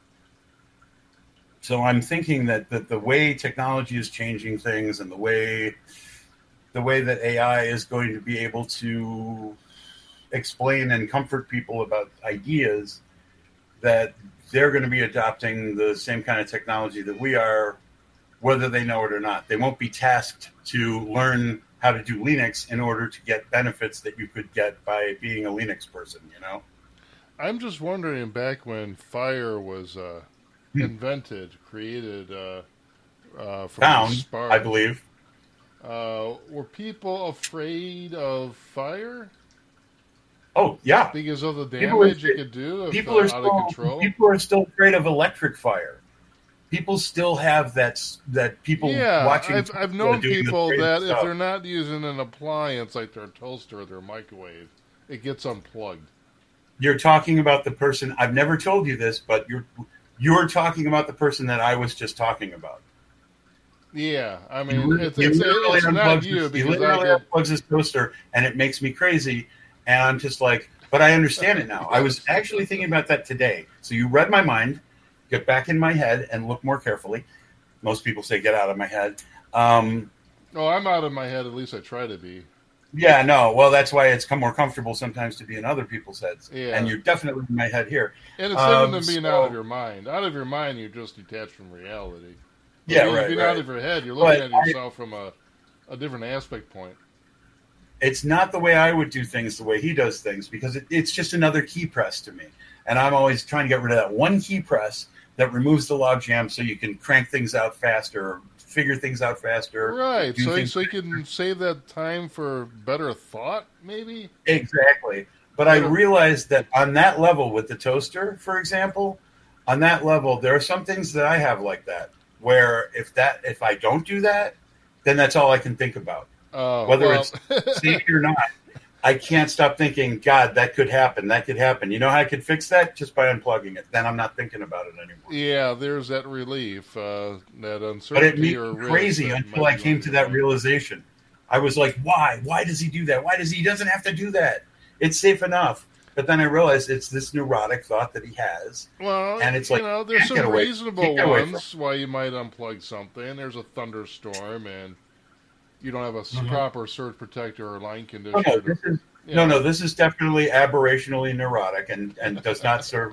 Speaker 1: So I'm thinking that the way technology is changing things and the way that AI is going to be able to explain and comfort people about ideas, that they're going to be adopting the same kind of technology that we are, whether they know it or not. They won't be tasked to learn how to do Linux in order to get benefits that you could get by being a Linux person, you know?
Speaker 2: I'm just wondering, back when Fire was invented, created from
Speaker 1: Found,
Speaker 2: spark,
Speaker 1: I believe.
Speaker 2: Were people afraid of fire?
Speaker 1: Oh, yeah.
Speaker 2: Because of the damage it could do if
Speaker 1: people are
Speaker 2: out of control?
Speaker 1: People are still afraid of electric fire. People still have that people watching.
Speaker 2: I've known people that if they're not using an appliance like their toaster or their microwave, it gets unplugged.
Speaker 1: you're talking about the person. I've never told you this, but you're talking about the person that I was just talking about.
Speaker 2: Yeah, I mean, it's not you, because I
Speaker 1: unplugs his toaster, and it makes me crazy. And I'm just like, but I understand it now. I was actually thinking about that today. So you read my mind, get back in my head, and look more carefully. Most people say get out of my head.
Speaker 2: I'm out of my head. At least I try to be.
Speaker 1: Yeah, no. Well, that's why it's more comfortable sometimes to be in other people's heads.
Speaker 2: Yeah.
Speaker 1: And you're definitely in my head here.
Speaker 2: And it's different than being out of your mind. Out of your mind, you're just detached from reality.
Speaker 1: Yeah, right.
Speaker 2: Being out of your head, you're looking at yourself from a different aspect point.
Speaker 1: It's not the way I would do things the way he does things, because it's just another key press to me. And I'm always trying to get rid of that one key press that removes the logjam so you can crank things out faster, or figure things out faster.
Speaker 2: Right, so you can save that time for better thought, maybe?
Speaker 1: Exactly. But I realized that on that level with the toaster, for example, on that level, there are some things that I have like that, where if I don't do that, then that's all I can think about. Whether it's safety or not, I can't stop thinking, God, that could happen. That could happen. You know how I could fix that? Just by unplugging it. Then I'm not thinking about it anymore.
Speaker 2: Yeah, there's that relief, that uncertainty.
Speaker 1: But it made me crazy until I came to that realization. I was like, why? Why does he do that? He doesn't have to do that. It's safe enough. But then I realized it's this neurotic thought that he has.
Speaker 2: Well,
Speaker 1: and it's
Speaker 2: there's some reasonable ones why you might unplug something. There's a thunderstorm and you don't have a proper surge protector or line conditioner.
Speaker 1: This is definitely aberrationally neurotic and does not serve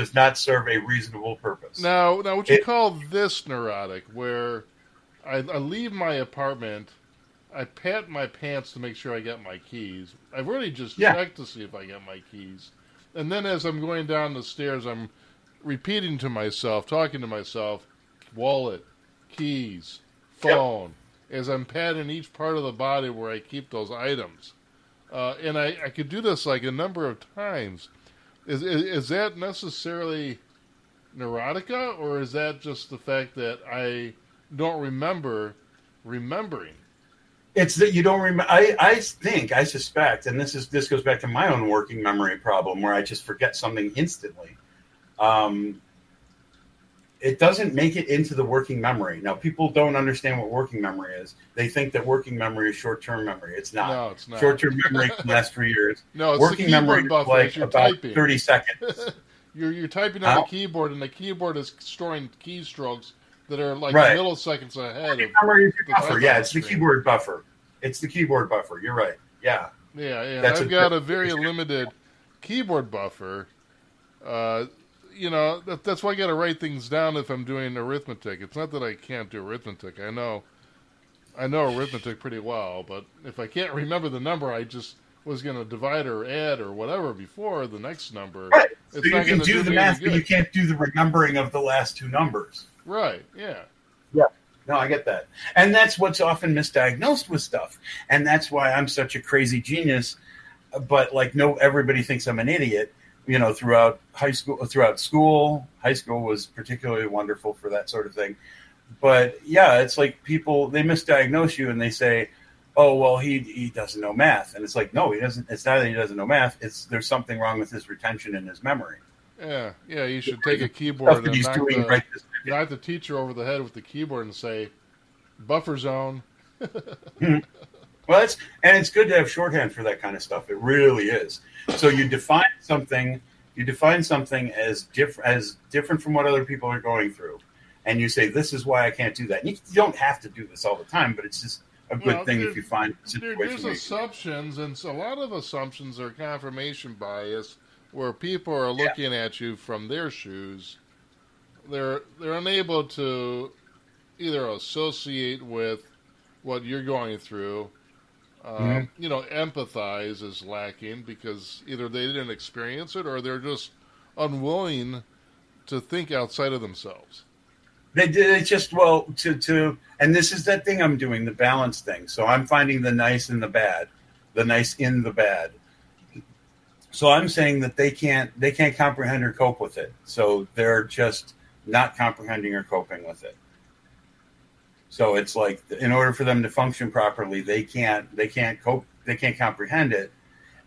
Speaker 1: a reasonable purpose.
Speaker 2: Now, what you call this neurotic, where I leave my apartment, I pat my pants to make sure I get my keys. I've already just checked to see if I get my keys. And then as I'm going down the stairs, I'm repeating to myself, talking to myself, wallet, keys, phone, as I'm patting each part of the body where I keep those items. And I could do this like a number of times. Is that necessarily neurotica, or is that just the fact that I don't remember remembering?
Speaker 1: It's that you don't remember. I suspect, and this goes back to my own working memory problem, where I just forget something instantly. It doesn't make it into the working memory. Now, people don't understand what working memory is. They think that working memory is short-term memory. It's not.
Speaker 2: No, it's not.
Speaker 1: Short-term memory can last 3 years.
Speaker 2: No, it's
Speaker 1: working memory is like about typing. 30 seconds.
Speaker 2: You're typing on the keyboard, and the keyboard is storing keystrokes that are like milliseconds ahead of
Speaker 1: memory buffer. Yeah, it's the keyboard buffer. It's the keyboard buffer. You're right. Yeah.
Speaker 2: Yeah. I've got a very limited keyboard buffer. That's why I got to write things down if I'm doing arithmetic. It's not that I can't do arithmetic. I know arithmetic pretty well, but if I can't remember the number, I just was going to divide or add or whatever before the next number.
Speaker 1: Right. So you can do the math, but you can't do the remembering of the last two numbers.
Speaker 2: Right. Yeah.
Speaker 1: Yeah. No, I get that. And that's what's often misdiagnosed with stuff. And that's why I'm such a crazy genius. But everybody thinks I'm an idiot. Throughout high school, high school was particularly wonderful for that sort of thing. But yeah, it's like people, they misdiagnose you and they say, oh, well, he doesn't know math. And it's like, no, he doesn't. It's not that he doesn't know math. There's something wrong with his retention and his memory.
Speaker 2: Yeah. You should take a keyboard and knock the teacher over the head with the keyboard and say, buffer zone.
Speaker 1: Well, it's good to have shorthand for that kind of stuff. It really is. So you define something as different from what other people are going through, and you say, this is why I can't do that. And you don't have to do this all the time, but it's just a good thing if you find a situation.
Speaker 2: There's assumptions, and so a lot of assumptions are confirmation bias, where people are looking at you from their shoes. They're unable to either associate with what you're going through. Empathize is lacking because either they didn't experience it or they're just unwilling to think outside of themselves.
Speaker 1: They just, and this is that thing I'm doing, the balance thing. So I'm finding the nice in the bad, the nice in the bad. So I'm saying that they can't comprehend or cope with it. So they're just not comprehending or coping with it. So it's like, in order for them to function properly, they can't cope, they can't comprehend it,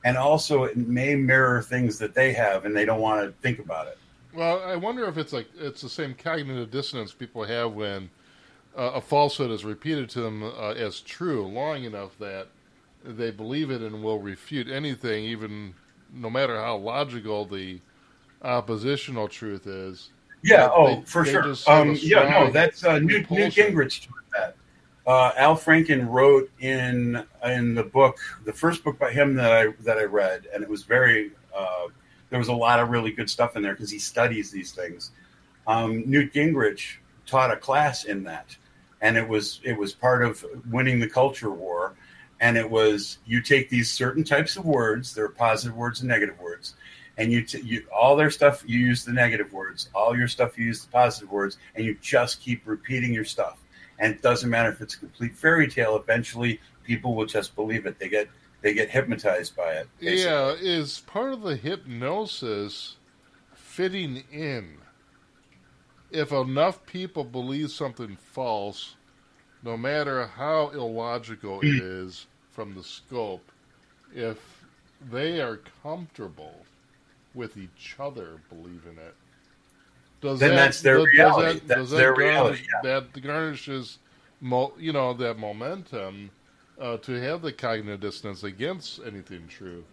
Speaker 1: and also it may mirror things that they have, and they don't want to think about it.
Speaker 2: Well, I wonder if it's the same cognitive dissonance people have when a falsehood is repeated to them as true long enough that they believe it and will refute anything, even no matter how logical the oppositional truth is.
Speaker 1: Yeah, for sure. That's Newt Gingrich taught that. Al Franken wrote in the book, the first book by him that I read, and it was very. There was a lot of really good stuff in there because he studies these things. Newt Gingrich taught a class in that, and it was part of winning the culture war. And it was, you take these certain types of words, there are positive words and negative words, and you all their stuff, you use the negative words. All your stuff, you use the positive words, and you just keep repeating your stuff. And it doesn't matter if it's a complete fairy tale. Eventually, people will just believe it. They get hypnotized by it. Basically.
Speaker 2: Yeah, is part of the hypnosis fitting in? If enough people believe something false, no matter how illogical it is from the scope, if they are comfortable with each other believing it,
Speaker 1: that's their reality. That's their reality.
Speaker 2: That garnishes, that momentum to have the cognitive dissonance against anything true.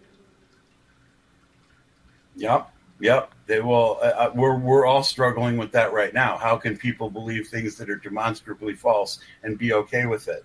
Speaker 1: Yep. They will. We're all struggling with that right now. How can people believe things that are demonstrably false and be okay with it?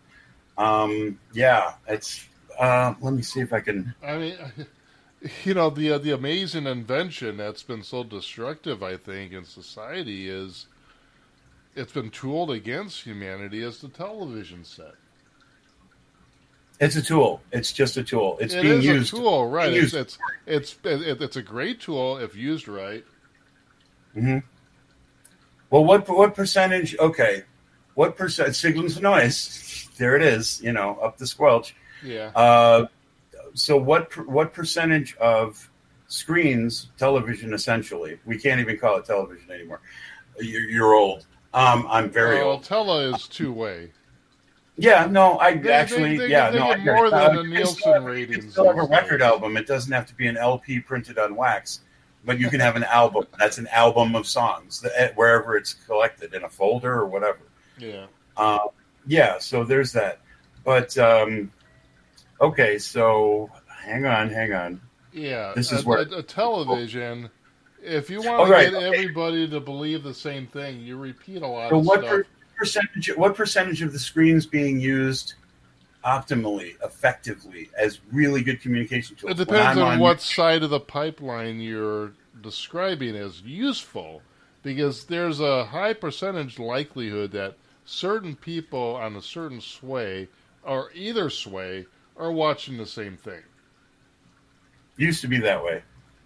Speaker 1: It's. Let me see if I can.
Speaker 2: I mean, the amazing invention that's been so destructive, I think, in society is it's been tooled against humanity as the television set.
Speaker 1: It's a tool. It's just a tool. It being used.
Speaker 2: A tool, right? It's a great tool if used right.
Speaker 1: Mm-hmm. Well, what percentage? Okay, what percent? Signals noise. There it is. Up the squelch.
Speaker 2: Yeah.
Speaker 1: So what percentage of screens, television, essentially? We can't even call it television anymore. You're old. I'm very old.
Speaker 2: Tele is two-way.
Speaker 1: Yeah, no,
Speaker 2: they get more than a Nielsen rating.
Speaker 1: You can still have a record album. It doesn't have to be an LP printed on wax, but you can have an album. That's an album of songs, wherever it's collected in a folder or whatever.
Speaker 2: Yeah.
Speaker 1: So there's that. But okay, so hang on.
Speaker 2: Yeah,
Speaker 1: this is where
Speaker 2: a television. If you want to get everybody to believe the same thing, you repeat a lot of stuff.
Speaker 1: What percentage of the screens being used optimally, effectively, as really good communication tools?
Speaker 2: It depends on what side of the pipeline you're describing as useful, because there's a high percentage likelihood that certain people on a certain sway, or either sway, are watching the same thing.
Speaker 1: Used to be that way.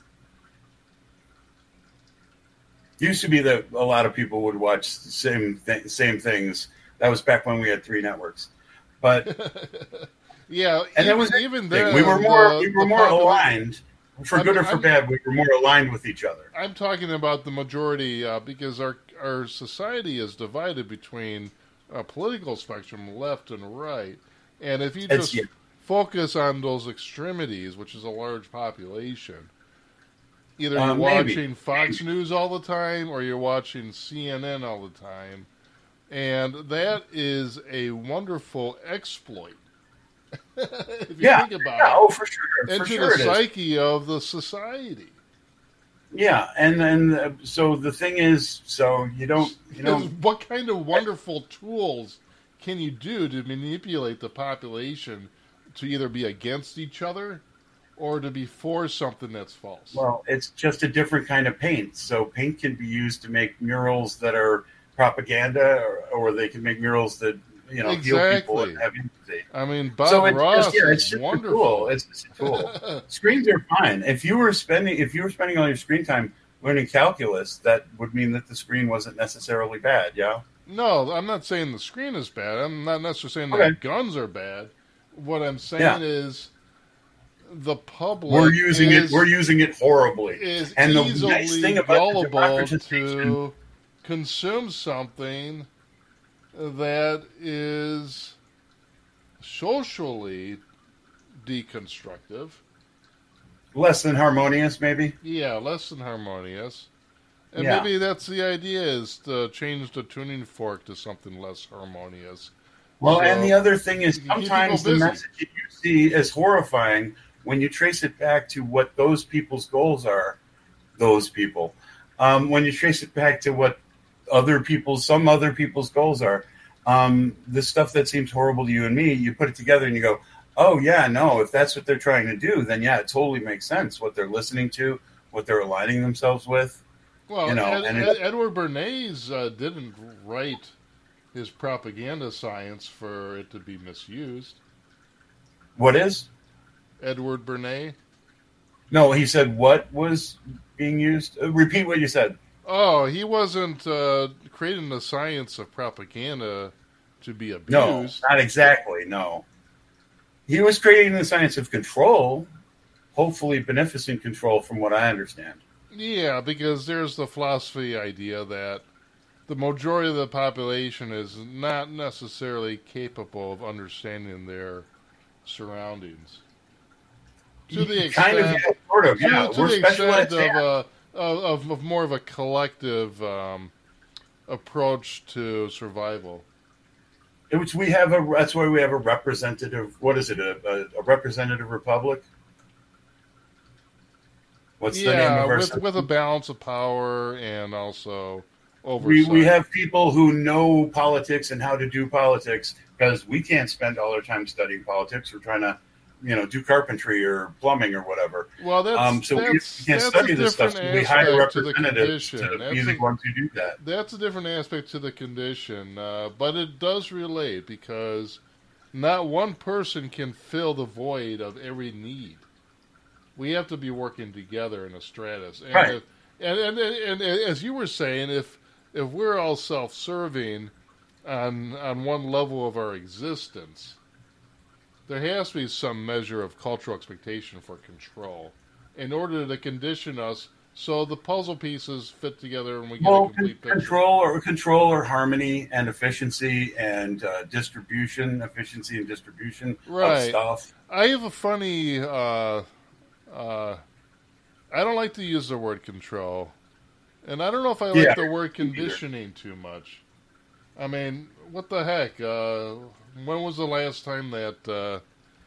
Speaker 1: Used to be that a lot of people would watch the same things. That was back when we had 3 networks, but
Speaker 2: yeah,
Speaker 1: and that was even then. We were more aligned, for good or for bad. We were more aligned with each other.
Speaker 2: I'm talking about the majority because our society is divided between a political spectrum, left and right, and if you just focus on those extremities, which is a large population. Either you're watching Fox News all the time or you're watching CNN all the time. And that is a wonderful exploit. If you think about it.
Speaker 1: Oh, for sure.
Speaker 2: Into the psyche of the society.
Speaker 1: Yeah, and then so the thing is, you don't.
Speaker 2: What kind of wonderful tools can you do to manipulate the population to either be against each other or to be for something that's false?
Speaker 1: Well, it's just a different kind of paint. So paint can be used to make murals that are propaganda, or they can make murals that heal people and have empathy.
Speaker 2: I mean, Bob Ross is wonderful.
Speaker 1: It's just a tool. Screens are fine. If you were spending all your screen time learning calculus, that would mean that the screen wasn't necessarily bad. Yeah.
Speaker 2: No, I'm not saying the screen is bad. I'm not necessarily saying that guns are bad. What I'm saying is, the public
Speaker 1: we're using it horribly,
Speaker 2: and the nice thing about the to consume something that is socially deconstructive
Speaker 1: less than harmonious, maybe.
Speaker 2: Yeah, less than harmonious. And
Speaker 1: Yeah.
Speaker 2: maybe that's the idea, is to change the tuning fork to something less harmonious.
Speaker 1: Well, and the
Speaker 2: So
Speaker 1: other thing is
Speaker 2: you can keep people
Speaker 1: sometimes the
Speaker 2: busy.
Speaker 1: message that you see is horrifying when you trace it back to what those people's goals are. Those people, when you trace it back to what some other people's goals are, the stuff that seems horrible to you and me, you put it together and you go, oh yeah, no, if that's what they're trying to do, then yeah, it totally makes sense. What they're listening to, what they're aligning themselves with,
Speaker 2: Well,
Speaker 1: and it,
Speaker 2: Edward Bernays didn't write his propaganda science for it to be misused.
Speaker 1: what is?
Speaker 2: Edward Bernays.
Speaker 1: No, he said what was being used. Repeat what you said.
Speaker 2: Oh, he wasn't creating the science of propaganda to be
Speaker 1: No,
Speaker 2: abused.
Speaker 1: not exactly. No, he was creating the science of control, hopefully beneficent control, from what I understand.
Speaker 2: Yeah, because there's the philosophy idea that the majority of the population is not necessarily capable of understanding their surroundings. To the
Speaker 1: Kind of,
Speaker 2: extent,
Speaker 1: yeah, sort of, yeah.
Speaker 2: to
Speaker 1: We're
Speaker 2: the extent
Speaker 1: specialized. Yeah.
Speaker 2: of more of a collective approach to survival.
Speaker 1: Which we have a. That's why we have a representative. What is it? A representative republic. What's the name
Speaker 2: Yeah,
Speaker 1: of our
Speaker 2: with a
Speaker 1: system?
Speaker 2: balance of power and also
Speaker 1: We
Speaker 2: oversight.
Speaker 1: have people who know politics and how to do politics because we can't spend all our time studying politics. We're trying to, do carpentry or plumbing or whatever.
Speaker 2: Well,
Speaker 1: So we can't
Speaker 2: that's a
Speaker 1: study this stuff.
Speaker 2: different
Speaker 1: So we hire
Speaker 2: aspect to the
Speaker 1: representatives
Speaker 2: condition.
Speaker 1: to be the ones who do that.
Speaker 2: That's a different aspect to the condition, but it does relate because not one person can fill the void of every need. We have to be working together in a stratus, and
Speaker 1: Right.
Speaker 2: and as you were saying, if we're all self-serving on one level of our existence, there has to be some measure of cultural expectation for control in order to condition us so the puzzle pieces fit together and we get a
Speaker 1: Well,
Speaker 2: complete picture.
Speaker 1: control or harmony and efficiency and efficiency and distribution of
Speaker 2: Right.
Speaker 1: stuff.
Speaker 2: I have a funny. I don't like to use the word control, and I don't know if I like
Speaker 1: Yeah,
Speaker 2: the word
Speaker 1: me neither.
Speaker 2: conditioning too much. I mean, what the heck? When was the last time that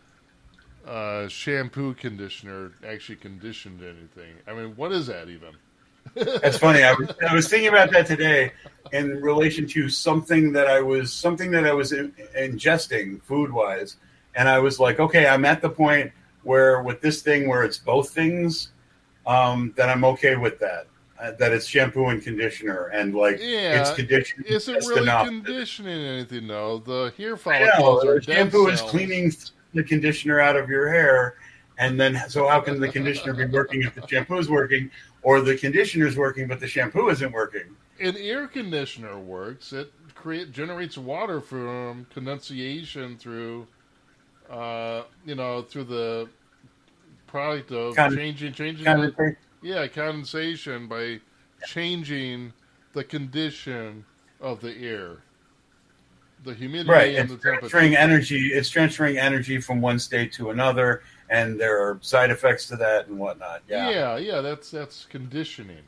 Speaker 2: shampoo conditioner actually conditioned anything? I mean, what is that even?
Speaker 1: That's funny. I was thinking about that today in relation to something that I was ingesting food wise, and I was like, okay, I'm at the point where with this thing where it's both things, that I'm okay with that. That it's shampoo and conditioner, and like it's
Speaker 2: Yeah,
Speaker 1: conditioned
Speaker 2: isn't
Speaker 1: just
Speaker 2: really
Speaker 1: enough.
Speaker 2: conditioning anything though. The hair
Speaker 1: I know
Speaker 2: follicles are dead
Speaker 1: shampoo is
Speaker 2: cells.
Speaker 1: cleaning the conditioner out of your hair, and then so how can the conditioner be working if the shampoo is working, or the conditioner is working but the shampoo isn't working?
Speaker 2: An air conditioner works. It generates water from condensation through, through the product of
Speaker 1: Con-
Speaker 2: changing
Speaker 1: Condensate.
Speaker 2: condensation by changing the condition of the air, the humidity
Speaker 1: Right.
Speaker 2: and
Speaker 1: It's
Speaker 2: the temperature.
Speaker 1: transferring energy. It's transferring energy from one state to another, and there are side effects to that and whatnot. Yeah.
Speaker 2: Yeah, that's conditioning.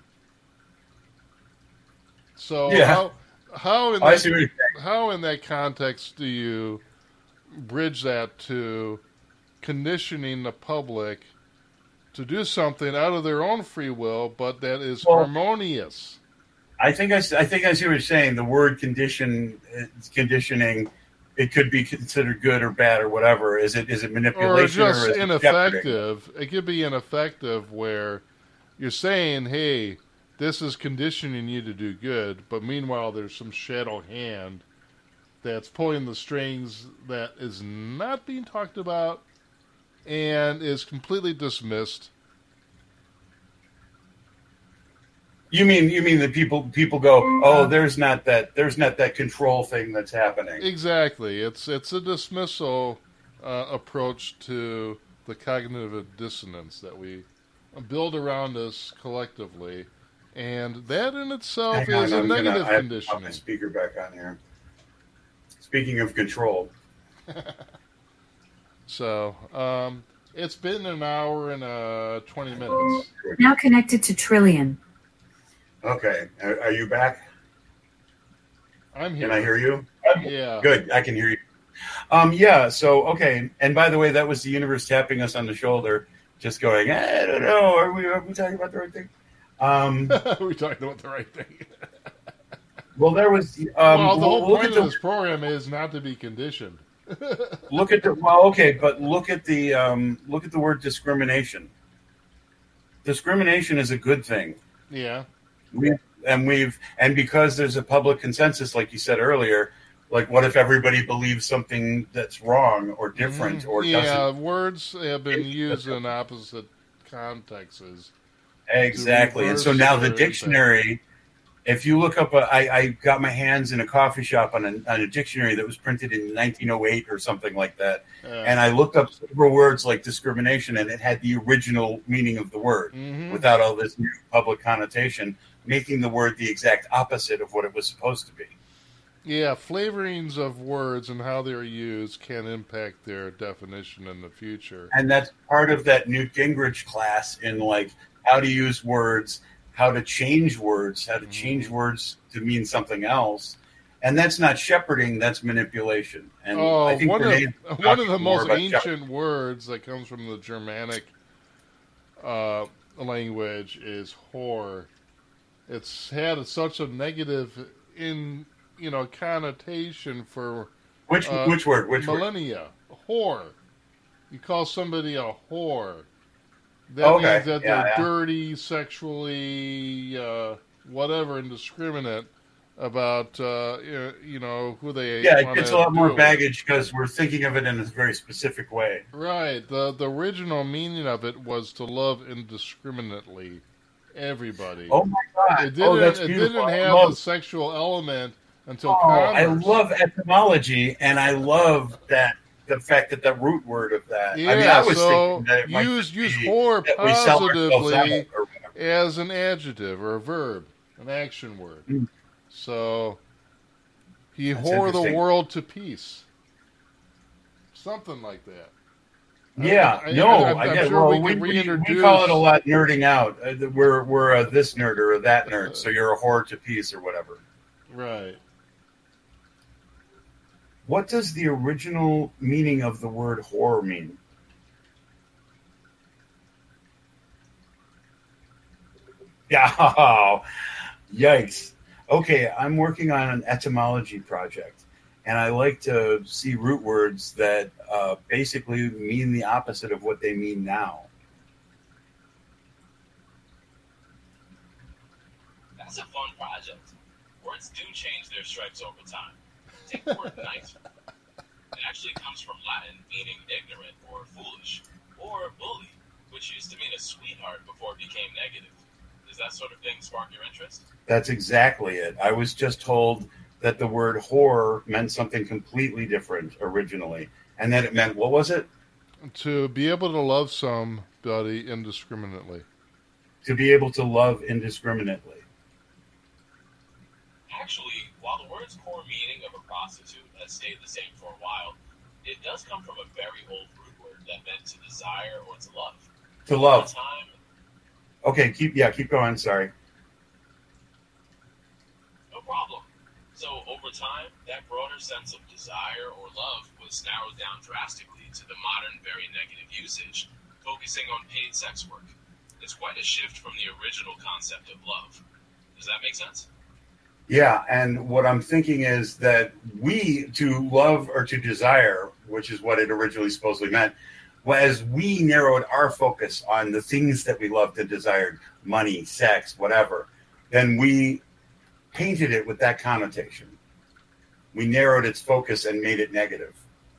Speaker 2: So
Speaker 1: Yeah.
Speaker 2: how in
Speaker 1: I see what you're
Speaker 2: that how in that context do you bridge that to conditioning the public to do something out of their own free will, but that is
Speaker 1: Well,
Speaker 2: harmonious?
Speaker 1: I think I see what you're saying. The word conditioning, it could be considered good or bad or whatever. Is it
Speaker 2: Or
Speaker 1: manipulation or
Speaker 2: just
Speaker 1: is it shepherding?
Speaker 2: ineffective. It could be ineffective where you're saying, hey, this is conditioning you to do good, but meanwhile there's some shadow hand that's pulling the strings that is not being talked about and is completely dismissed.
Speaker 1: You mean that people go, oh, there's not that control thing that's happening.
Speaker 2: Exactly. It's a dismissal approach to the cognitive dissonance that we build around us collectively, and that in itself
Speaker 1: Hang on,
Speaker 2: is a
Speaker 1: I
Speaker 2: negative
Speaker 1: have to put my
Speaker 2: conditioning.
Speaker 1: speaker back on here. Speaking of control,
Speaker 2: So, It's been an hour and 20 minutes.
Speaker 3: Now connected to Trillion.
Speaker 1: Okay. Are you back?
Speaker 2: I'm here.
Speaker 1: Can I hear you?
Speaker 2: Yeah.
Speaker 1: Good. I can hear you. Yeah. So, okay. And by the way, that was the universe tapping us on the shoulder, just going, I don't know. Are we talking about the right thing?
Speaker 2: We're talking about the right thing.
Speaker 1: Well, there was.
Speaker 2: Well, the whole point of this program is not to be conditioned.
Speaker 1: Look at the word discrimination. Discrimination is a good thing.
Speaker 2: Yeah.
Speaker 1: And because there's a public consensus, like you said earlier, like what if everybody believes something that's wrong or different or doesn't?
Speaker 2: Yeah, words have been used in opposite contexts.
Speaker 1: Exactly. And so now the dictionary, if you look up, I got my hands in a coffee shop on a dictionary that was printed in 1908 or something like that. And I looked up several words like discrimination, and it had the original meaning of the word without all this new public connotation, making the word the exact opposite of what it was supposed to be.
Speaker 2: Yeah, flavorings of words and how they're used can impact their definition in the future.
Speaker 1: And that's part of that Newt Gingrich class in like how to use words, how to change words, how to change words to mean something else. And that's not shepherding, that's manipulation. And I think
Speaker 2: one of the most ancient words that comes from the Germanic language is whore. It's had such a negative connotation for
Speaker 1: which word?
Speaker 2: millennia. Whore. You call somebody a whore. That means that they're dirty, sexually, whatever, indiscriminate about who they.
Speaker 1: Yeah, it gets a lot more baggage because we're thinking of it in a very specific way.
Speaker 2: Right. The original meaning of it was to love indiscriminately everybody.
Speaker 1: Oh my God!
Speaker 2: It didn't have the sexual element until commerce.
Speaker 1: I love etymology, and I love that the fact that the root word of that.
Speaker 2: Yeah,
Speaker 1: I mean, I was thinking that it
Speaker 2: use whore positively as an adjective or a verb, an action word. Mm. So he whore the world to peace, something like that.
Speaker 1: Yeah, we call it a lot nerding out. We're a this nerd or a that nerd, so you're a whore to peace or whatever.
Speaker 2: Right.
Speaker 1: What does the original meaning of the word whore mean? Yeah, yikes. Okay, I'm working on an etymology project. And I like to see root words that basically mean the opposite of what they mean now.
Speaker 4: That's a fun project. Words do change their stripes over time. Take the word nice. It actually comes from Latin meaning ignorant or foolish, or bully, which used to mean a sweetheart before it became negative. Does that sort of thing spark your interest?
Speaker 1: That's exactly it. I was just told that the word whore meant something completely different originally. And then it meant, what was it?
Speaker 2: To be able to love somebody indiscriminately.
Speaker 1: To be able to love indiscriminately.
Speaker 4: Actually, while the word's core meaning of a prostitute has stayed the same for a while, it does come from a very old root word that meant to desire or to love.
Speaker 1: To love. Okay, keep going, sorry.
Speaker 4: No problem. So over time, that broader sense of desire or love was narrowed down drastically to the modern, very negative usage, focusing on paid sex work. It's quite a shift from the original concept of love. Does that make sense?
Speaker 1: Yeah, and what I'm thinking is that to love or to desire, which is what it originally supposedly meant, as we narrowed our focus on the things that we loved and desired, money, sex, whatever, then we painted it with that connotation. We narrowed its focus and made it negative.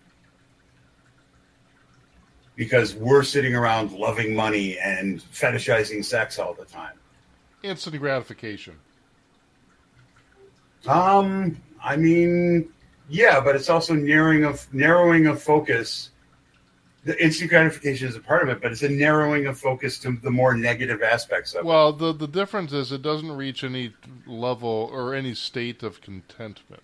Speaker 1: Because we're sitting around loving money and fetishizing sex all the time.
Speaker 2: Instant gratification.
Speaker 1: I mean, yeah, but it's also narrowing of focus. The instant gratification is a part of it, but it's a narrowing of focus to the more negative aspects of it.
Speaker 2: Well, the difference is it doesn't reach any level or any state of contentment.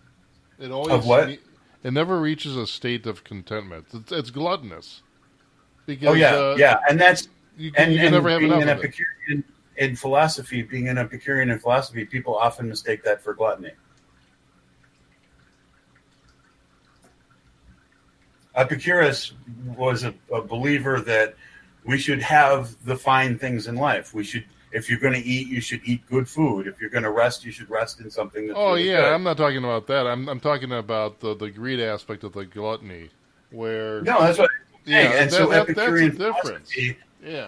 Speaker 2: It always
Speaker 1: of what?
Speaker 2: It never reaches a state of contentment. It's gluttonous. Because,
Speaker 1: Oh yeah, and that's
Speaker 2: you
Speaker 1: and
Speaker 2: never have
Speaker 1: being
Speaker 2: enough
Speaker 1: an
Speaker 2: of it.
Speaker 1: Epicurean in philosophy, being an Epicurean in philosophy, people often mistake that for gluttony. Epicurus was a believer that we should have the fine things in life. We should, if you're going to eat, you should eat good food. If you're going to rest, you should rest in something that's
Speaker 2: Oh
Speaker 1: really
Speaker 2: yeah,
Speaker 1: good.
Speaker 2: I'm not talking about that. I'm talking about the greed aspect of the gluttony, where
Speaker 1: No, that's what I'm saying.
Speaker 2: yeah,
Speaker 1: And so
Speaker 2: that's
Speaker 1: Epicurean
Speaker 2: the difference.
Speaker 1: philosophy,
Speaker 2: Yeah,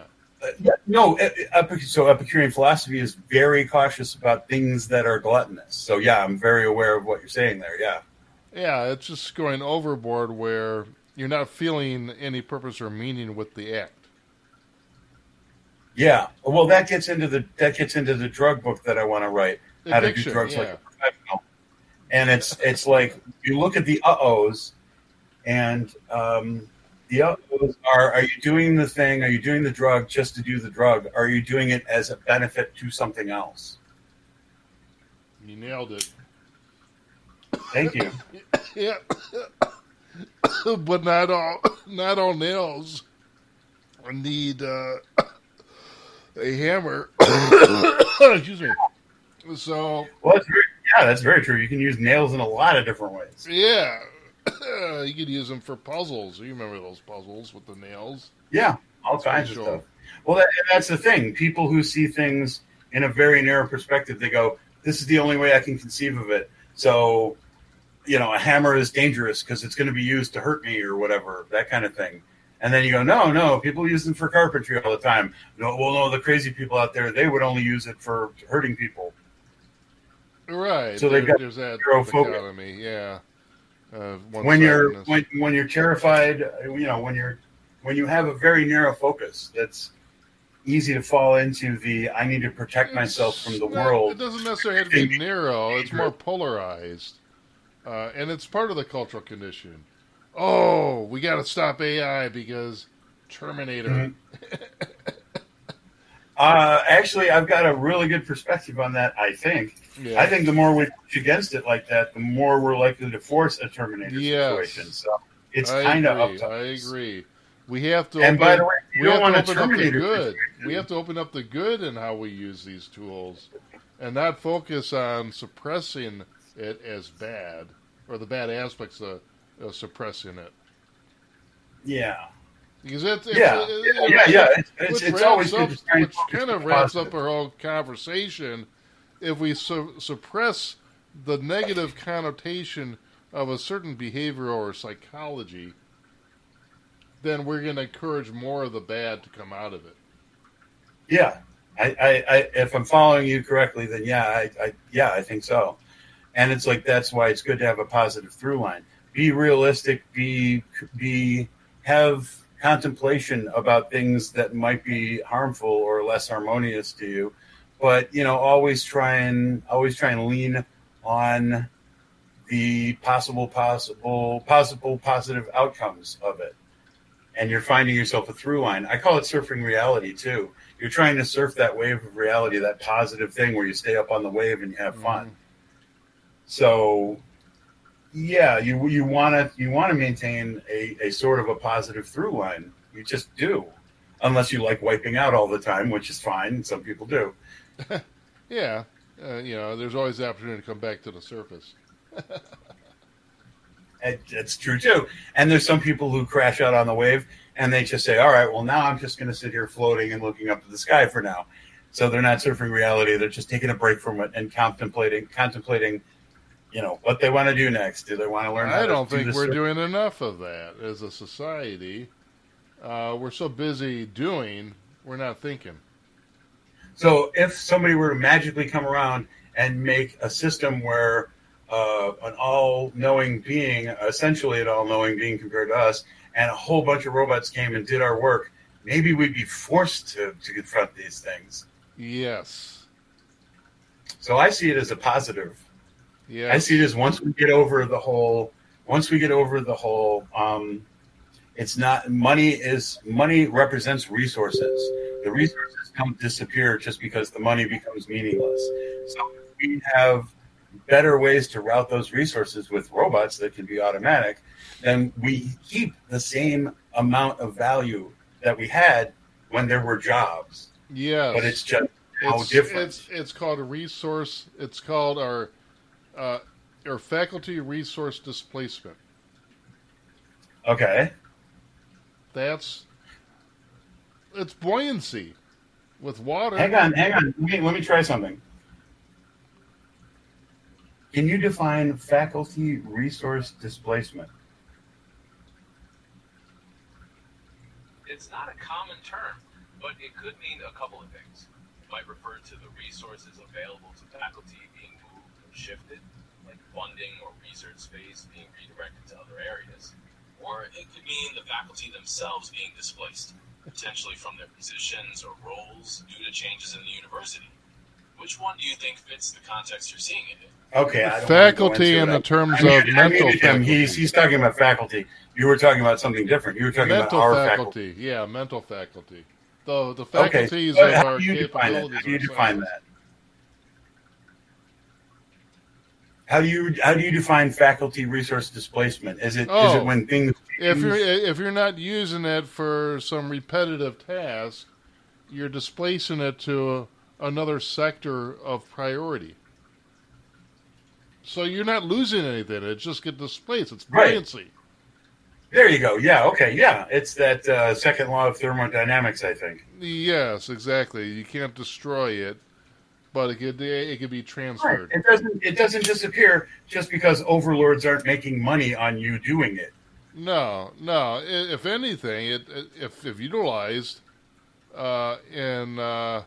Speaker 1: so Epicurean philosophy is very cautious about things that are gluttonous. So yeah, I'm very aware of what you're saying there. Yeah.
Speaker 2: yeah, it's just going overboard where you're not feeling any purpose or meaning with the act.
Speaker 1: Yeah. Well, that gets into the drug book that I want to write. How to do
Speaker 2: Addiction,
Speaker 1: drugs
Speaker 2: yeah.
Speaker 1: like a professional. And it's like you look at the uh-ohs, and the uh-ohs are you doing the thing? Are you doing the drug just to do the drug? Are you doing it as a benefit to something else?
Speaker 2: You nailed it.
Speaker 1: Thank you.
Speaker 2: Yeah, but not all nails need a hammer. Excuse me. So
Speaker 1: Well, that's very true. You can use nails in a lot of different ways.
Speaker 2: yeah, you could use them for puzzles. You remember those puzzles with the nails?
Speaker 1: Yeah, all kinds of stuff. Well, that's the thing. People who see things in a very narrow perspective, they go, "This is the only way I can conceive of it." So, a hammer is dangerous because it's going to be used to hurt me or whatever, that kind of thing. And then you go, no, people use them for carpentry all the time. No, the crazy people out there, they would only use it for hurting people.
Speaker 2: Right.
Speaker 1: So they've got
Speaker 2: there's that
Speaker 1: zero focus.
Speaker 2: dichotomy. Yeah.
Speaker 1: When you're terrified, when you have a very narrow focus, that's easy to fall into the I need to protect myself from the world.
Speaker 2: It doesn't necessarily have to be narrow. It's more polarized. And it's part of the cultural condition. Oh, we got to stop AI because Terminator.
Speaker 1: Mm-hmm. Actually, I've got a really good perspective on that, I think.
Speaker 2: Yeah.
Speaker 1: I think the more we push against it like that, the more we're likely to force a Terminator
Speaker 2: Yes.
Speaker 1: situation. So it's kind of up to
Speaker 2: I
Speaker 1: us.
Speaker 2: agree. We have to.
Speaker 1: And by the way, you don't want to
Speaker 2: open up the
Speaker 1: Terminator
Speaker 2: good.
Speaker 1: situation.
Speaker 2: We have to open up the good in how we use these tools, and not focus on suppressing it as bad or the bad aspects of suppressing it.
Speaker 1: Yeah.
Speaker 2: Because it's
Speaker 1: It's always good to try and
Speaker 2: which
Speaker 1: focus
Speaker 2: kind
Speaker 1: on
Speaker 2: of
Speaker 1: the
Speaker 2: wraps
Speaker 1: positive.
Speaker 2: up our whole conversation. If we suppress the negative connotation of a certain behavior or psychology, then we're going to encourage more of the bad to come out of it.
Speaker 1: Yeah, I if I'm following you correctly, then I think so. And it's like that's why it's good to have a positive through line. Be realistic. Have contemplation about things that might be harmful or less harmonious to you, but always try and lean on the possible positive outcomes of it. And you're finding yourself a through line. I call it surfing reality too. You're trying to surf that wave of reality, that positive thing where you stay up on the wave and you have fun.
Speaker 2: Mm-hmm.
Speaker 1: So, yeah, you want to maintain a sort of a positive through line. You just do, unless you like wiping out all the time, which is fine. Some people do.
Speaker 2: Yeah, there's always the opportunity to come back to the surface.
Speaker 1: It's true too. And there's some people who crash out on the wave and they just say, all right, well, now I'm just going to sit here floating and looking up to the sky for now. So they're not surfing reality. They're just taking a break from it and contemplating, what they want to do next. Do they want to learn how
Speaker 2: I
Speaker 1: to
Speaker 2: don't
Speaker 1: do
Speaker 2: think
Speaker 1: this
Speaker 2: we're
Speaker 1: surf-
Speaker 2: doing enough of that as a society. We're so busy doing, we're not thinking.
Speaker 1: So if somebody were to magically come around and make a system where an all-knowing being, essentially an all-knowing being compared to us, and a whole bunch of robots came and did our work, maybe we'd be forced to confront these things.
Speaker 2: Yes.
Speaker 1: So I see it as a positive.
Speaker 2: Yes.
Speaker 1: I see it as once we get over the whole, it's not money represents resources. The resources don't disappear just because the money becomes meaningless. So if we have better ways to route those resources with robots that can be automatic, then we keep the same amount of value that we had when there were jobs.
Speaker 2: Yes.
Speaker 1: But it's just how different.
Speaker 2: It's called a resource. It's called our faculty resource displacement.
Speaker 1: Okay.
Speaker 2: It's buoyancy with water.
Speaker 1: Hang on. Let me try something. Can you define faculty resource displacement?
Speaker 4: It's not a common term, but it could mean a couple of things. It might refer to the resources available to faculty being moved or shifted, like funding or research space being redirected to other areas. Or it could mean the faculty themselves being displaced, potentially from their positions or roles due to changes in the university. Which one do you think fits the context you're seeing it in?
Speaker 1: Okay,
Speaker 2: faculty in the terms of mental faculty.
Speaker 1: He's talking about faculty. You were talking about something different. You were talking
Speaker 2: mental
Speaker 1: about our
Speaker 2: faculty. Yeah, mental faculty. The faculties of our capabilities.
Speaker 1: How do you define that? How do you define faculty resource displacement? Is it when things
Speaker 2: if you're not using it for some repetitive task, you're displacing it to another sector of priority. So you're not losing anything. It just gets displaced. It's buoyancy.
Speaker 1: Right. There you go. Yeah, okay. Yeah, it's that second law of thermodynamics, I think.
Speaker 2: Yes, exactly. You can't destroy it, but it could be transferred.
Speaker 1: Right. It doesn't disappear just because overlords aren't making money on you doing it.
Speaker 2: No. If anything, if utilized, it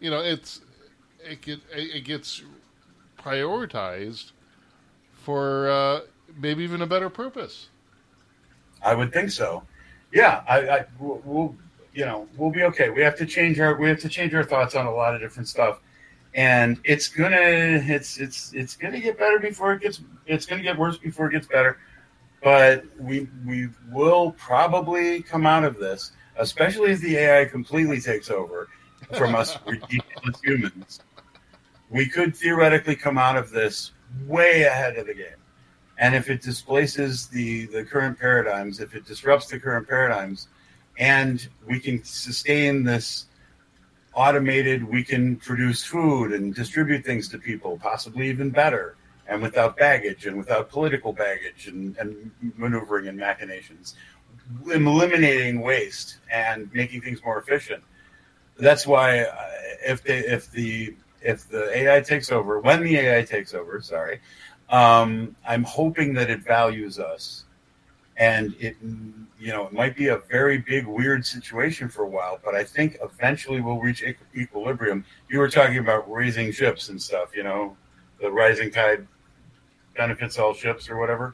Speaker 2: gets prioritized for maybe even a better purpose.
Speaker 1: I would think so. Yeah, we'll be okay. We have to change our thoughts on a lot of different stuff, and it's gonna get better before it's gonna get worse before it gets better. But we will probably come out of this, especially if the AI completely takes over from us ridiculous humans. We could theoretically come out of this way ahead of the game. And if it displaces the current paradigms, if it disrupts the current paradigms, and we can sustain this automated, we can produce food and distribute things to people, possibly even better, and without baggage and without political baggage and maneuvering and machinations, eliminating waste and making things more efficient. That's why if the AI takes over, when the AI takes over, I'm hoping that it values us, and it might be a very big, weird situation for a while, but I think eventually we'll reach equilibrium. You were talking about raising ships and stuff, the rising tide benefits all ships or whatever.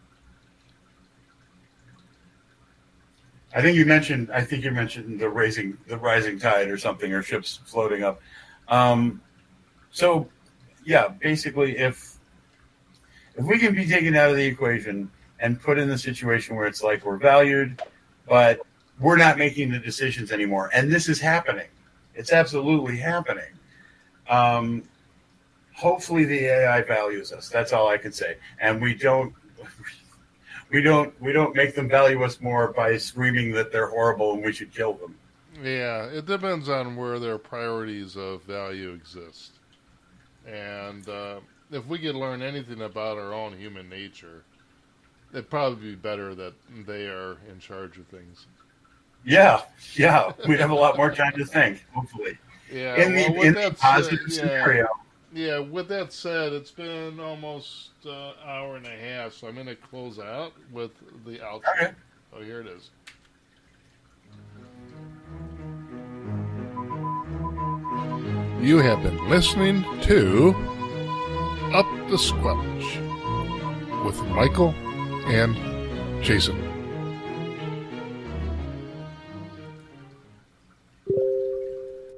Speaker 1: I think you mentioned the rising tide or something, or ships floating up. So yeah, basically if we can be taken out of the equation and put in the situation where it's like we're valued, but we're not making the decisions anymore. And this is happening. It's absolutely happening. Hopefully the AI values us. That's all I can say. And we don't make them value us more by screaming that they're horrible and we should kill them.
Speaker 2: Yeah, it depends on where their priorities of value exist. And if we could learn anything about our own human nature, it'd probably be better that they are in charge of things. Yeah.
Speaker 1: We'd have a lot more time to think, hopefully.
Speaker 2: Yeah.
Speaker 1: In the positive scenario.
Speaker 2: Yeah, with that said, it's been almost an hour and a half, so I'm going to close out with the outro.
Speaker 1: Okay.
Speaker 2: Oh, here it is. You have been listening to Up the Squelch with Michael and Jason.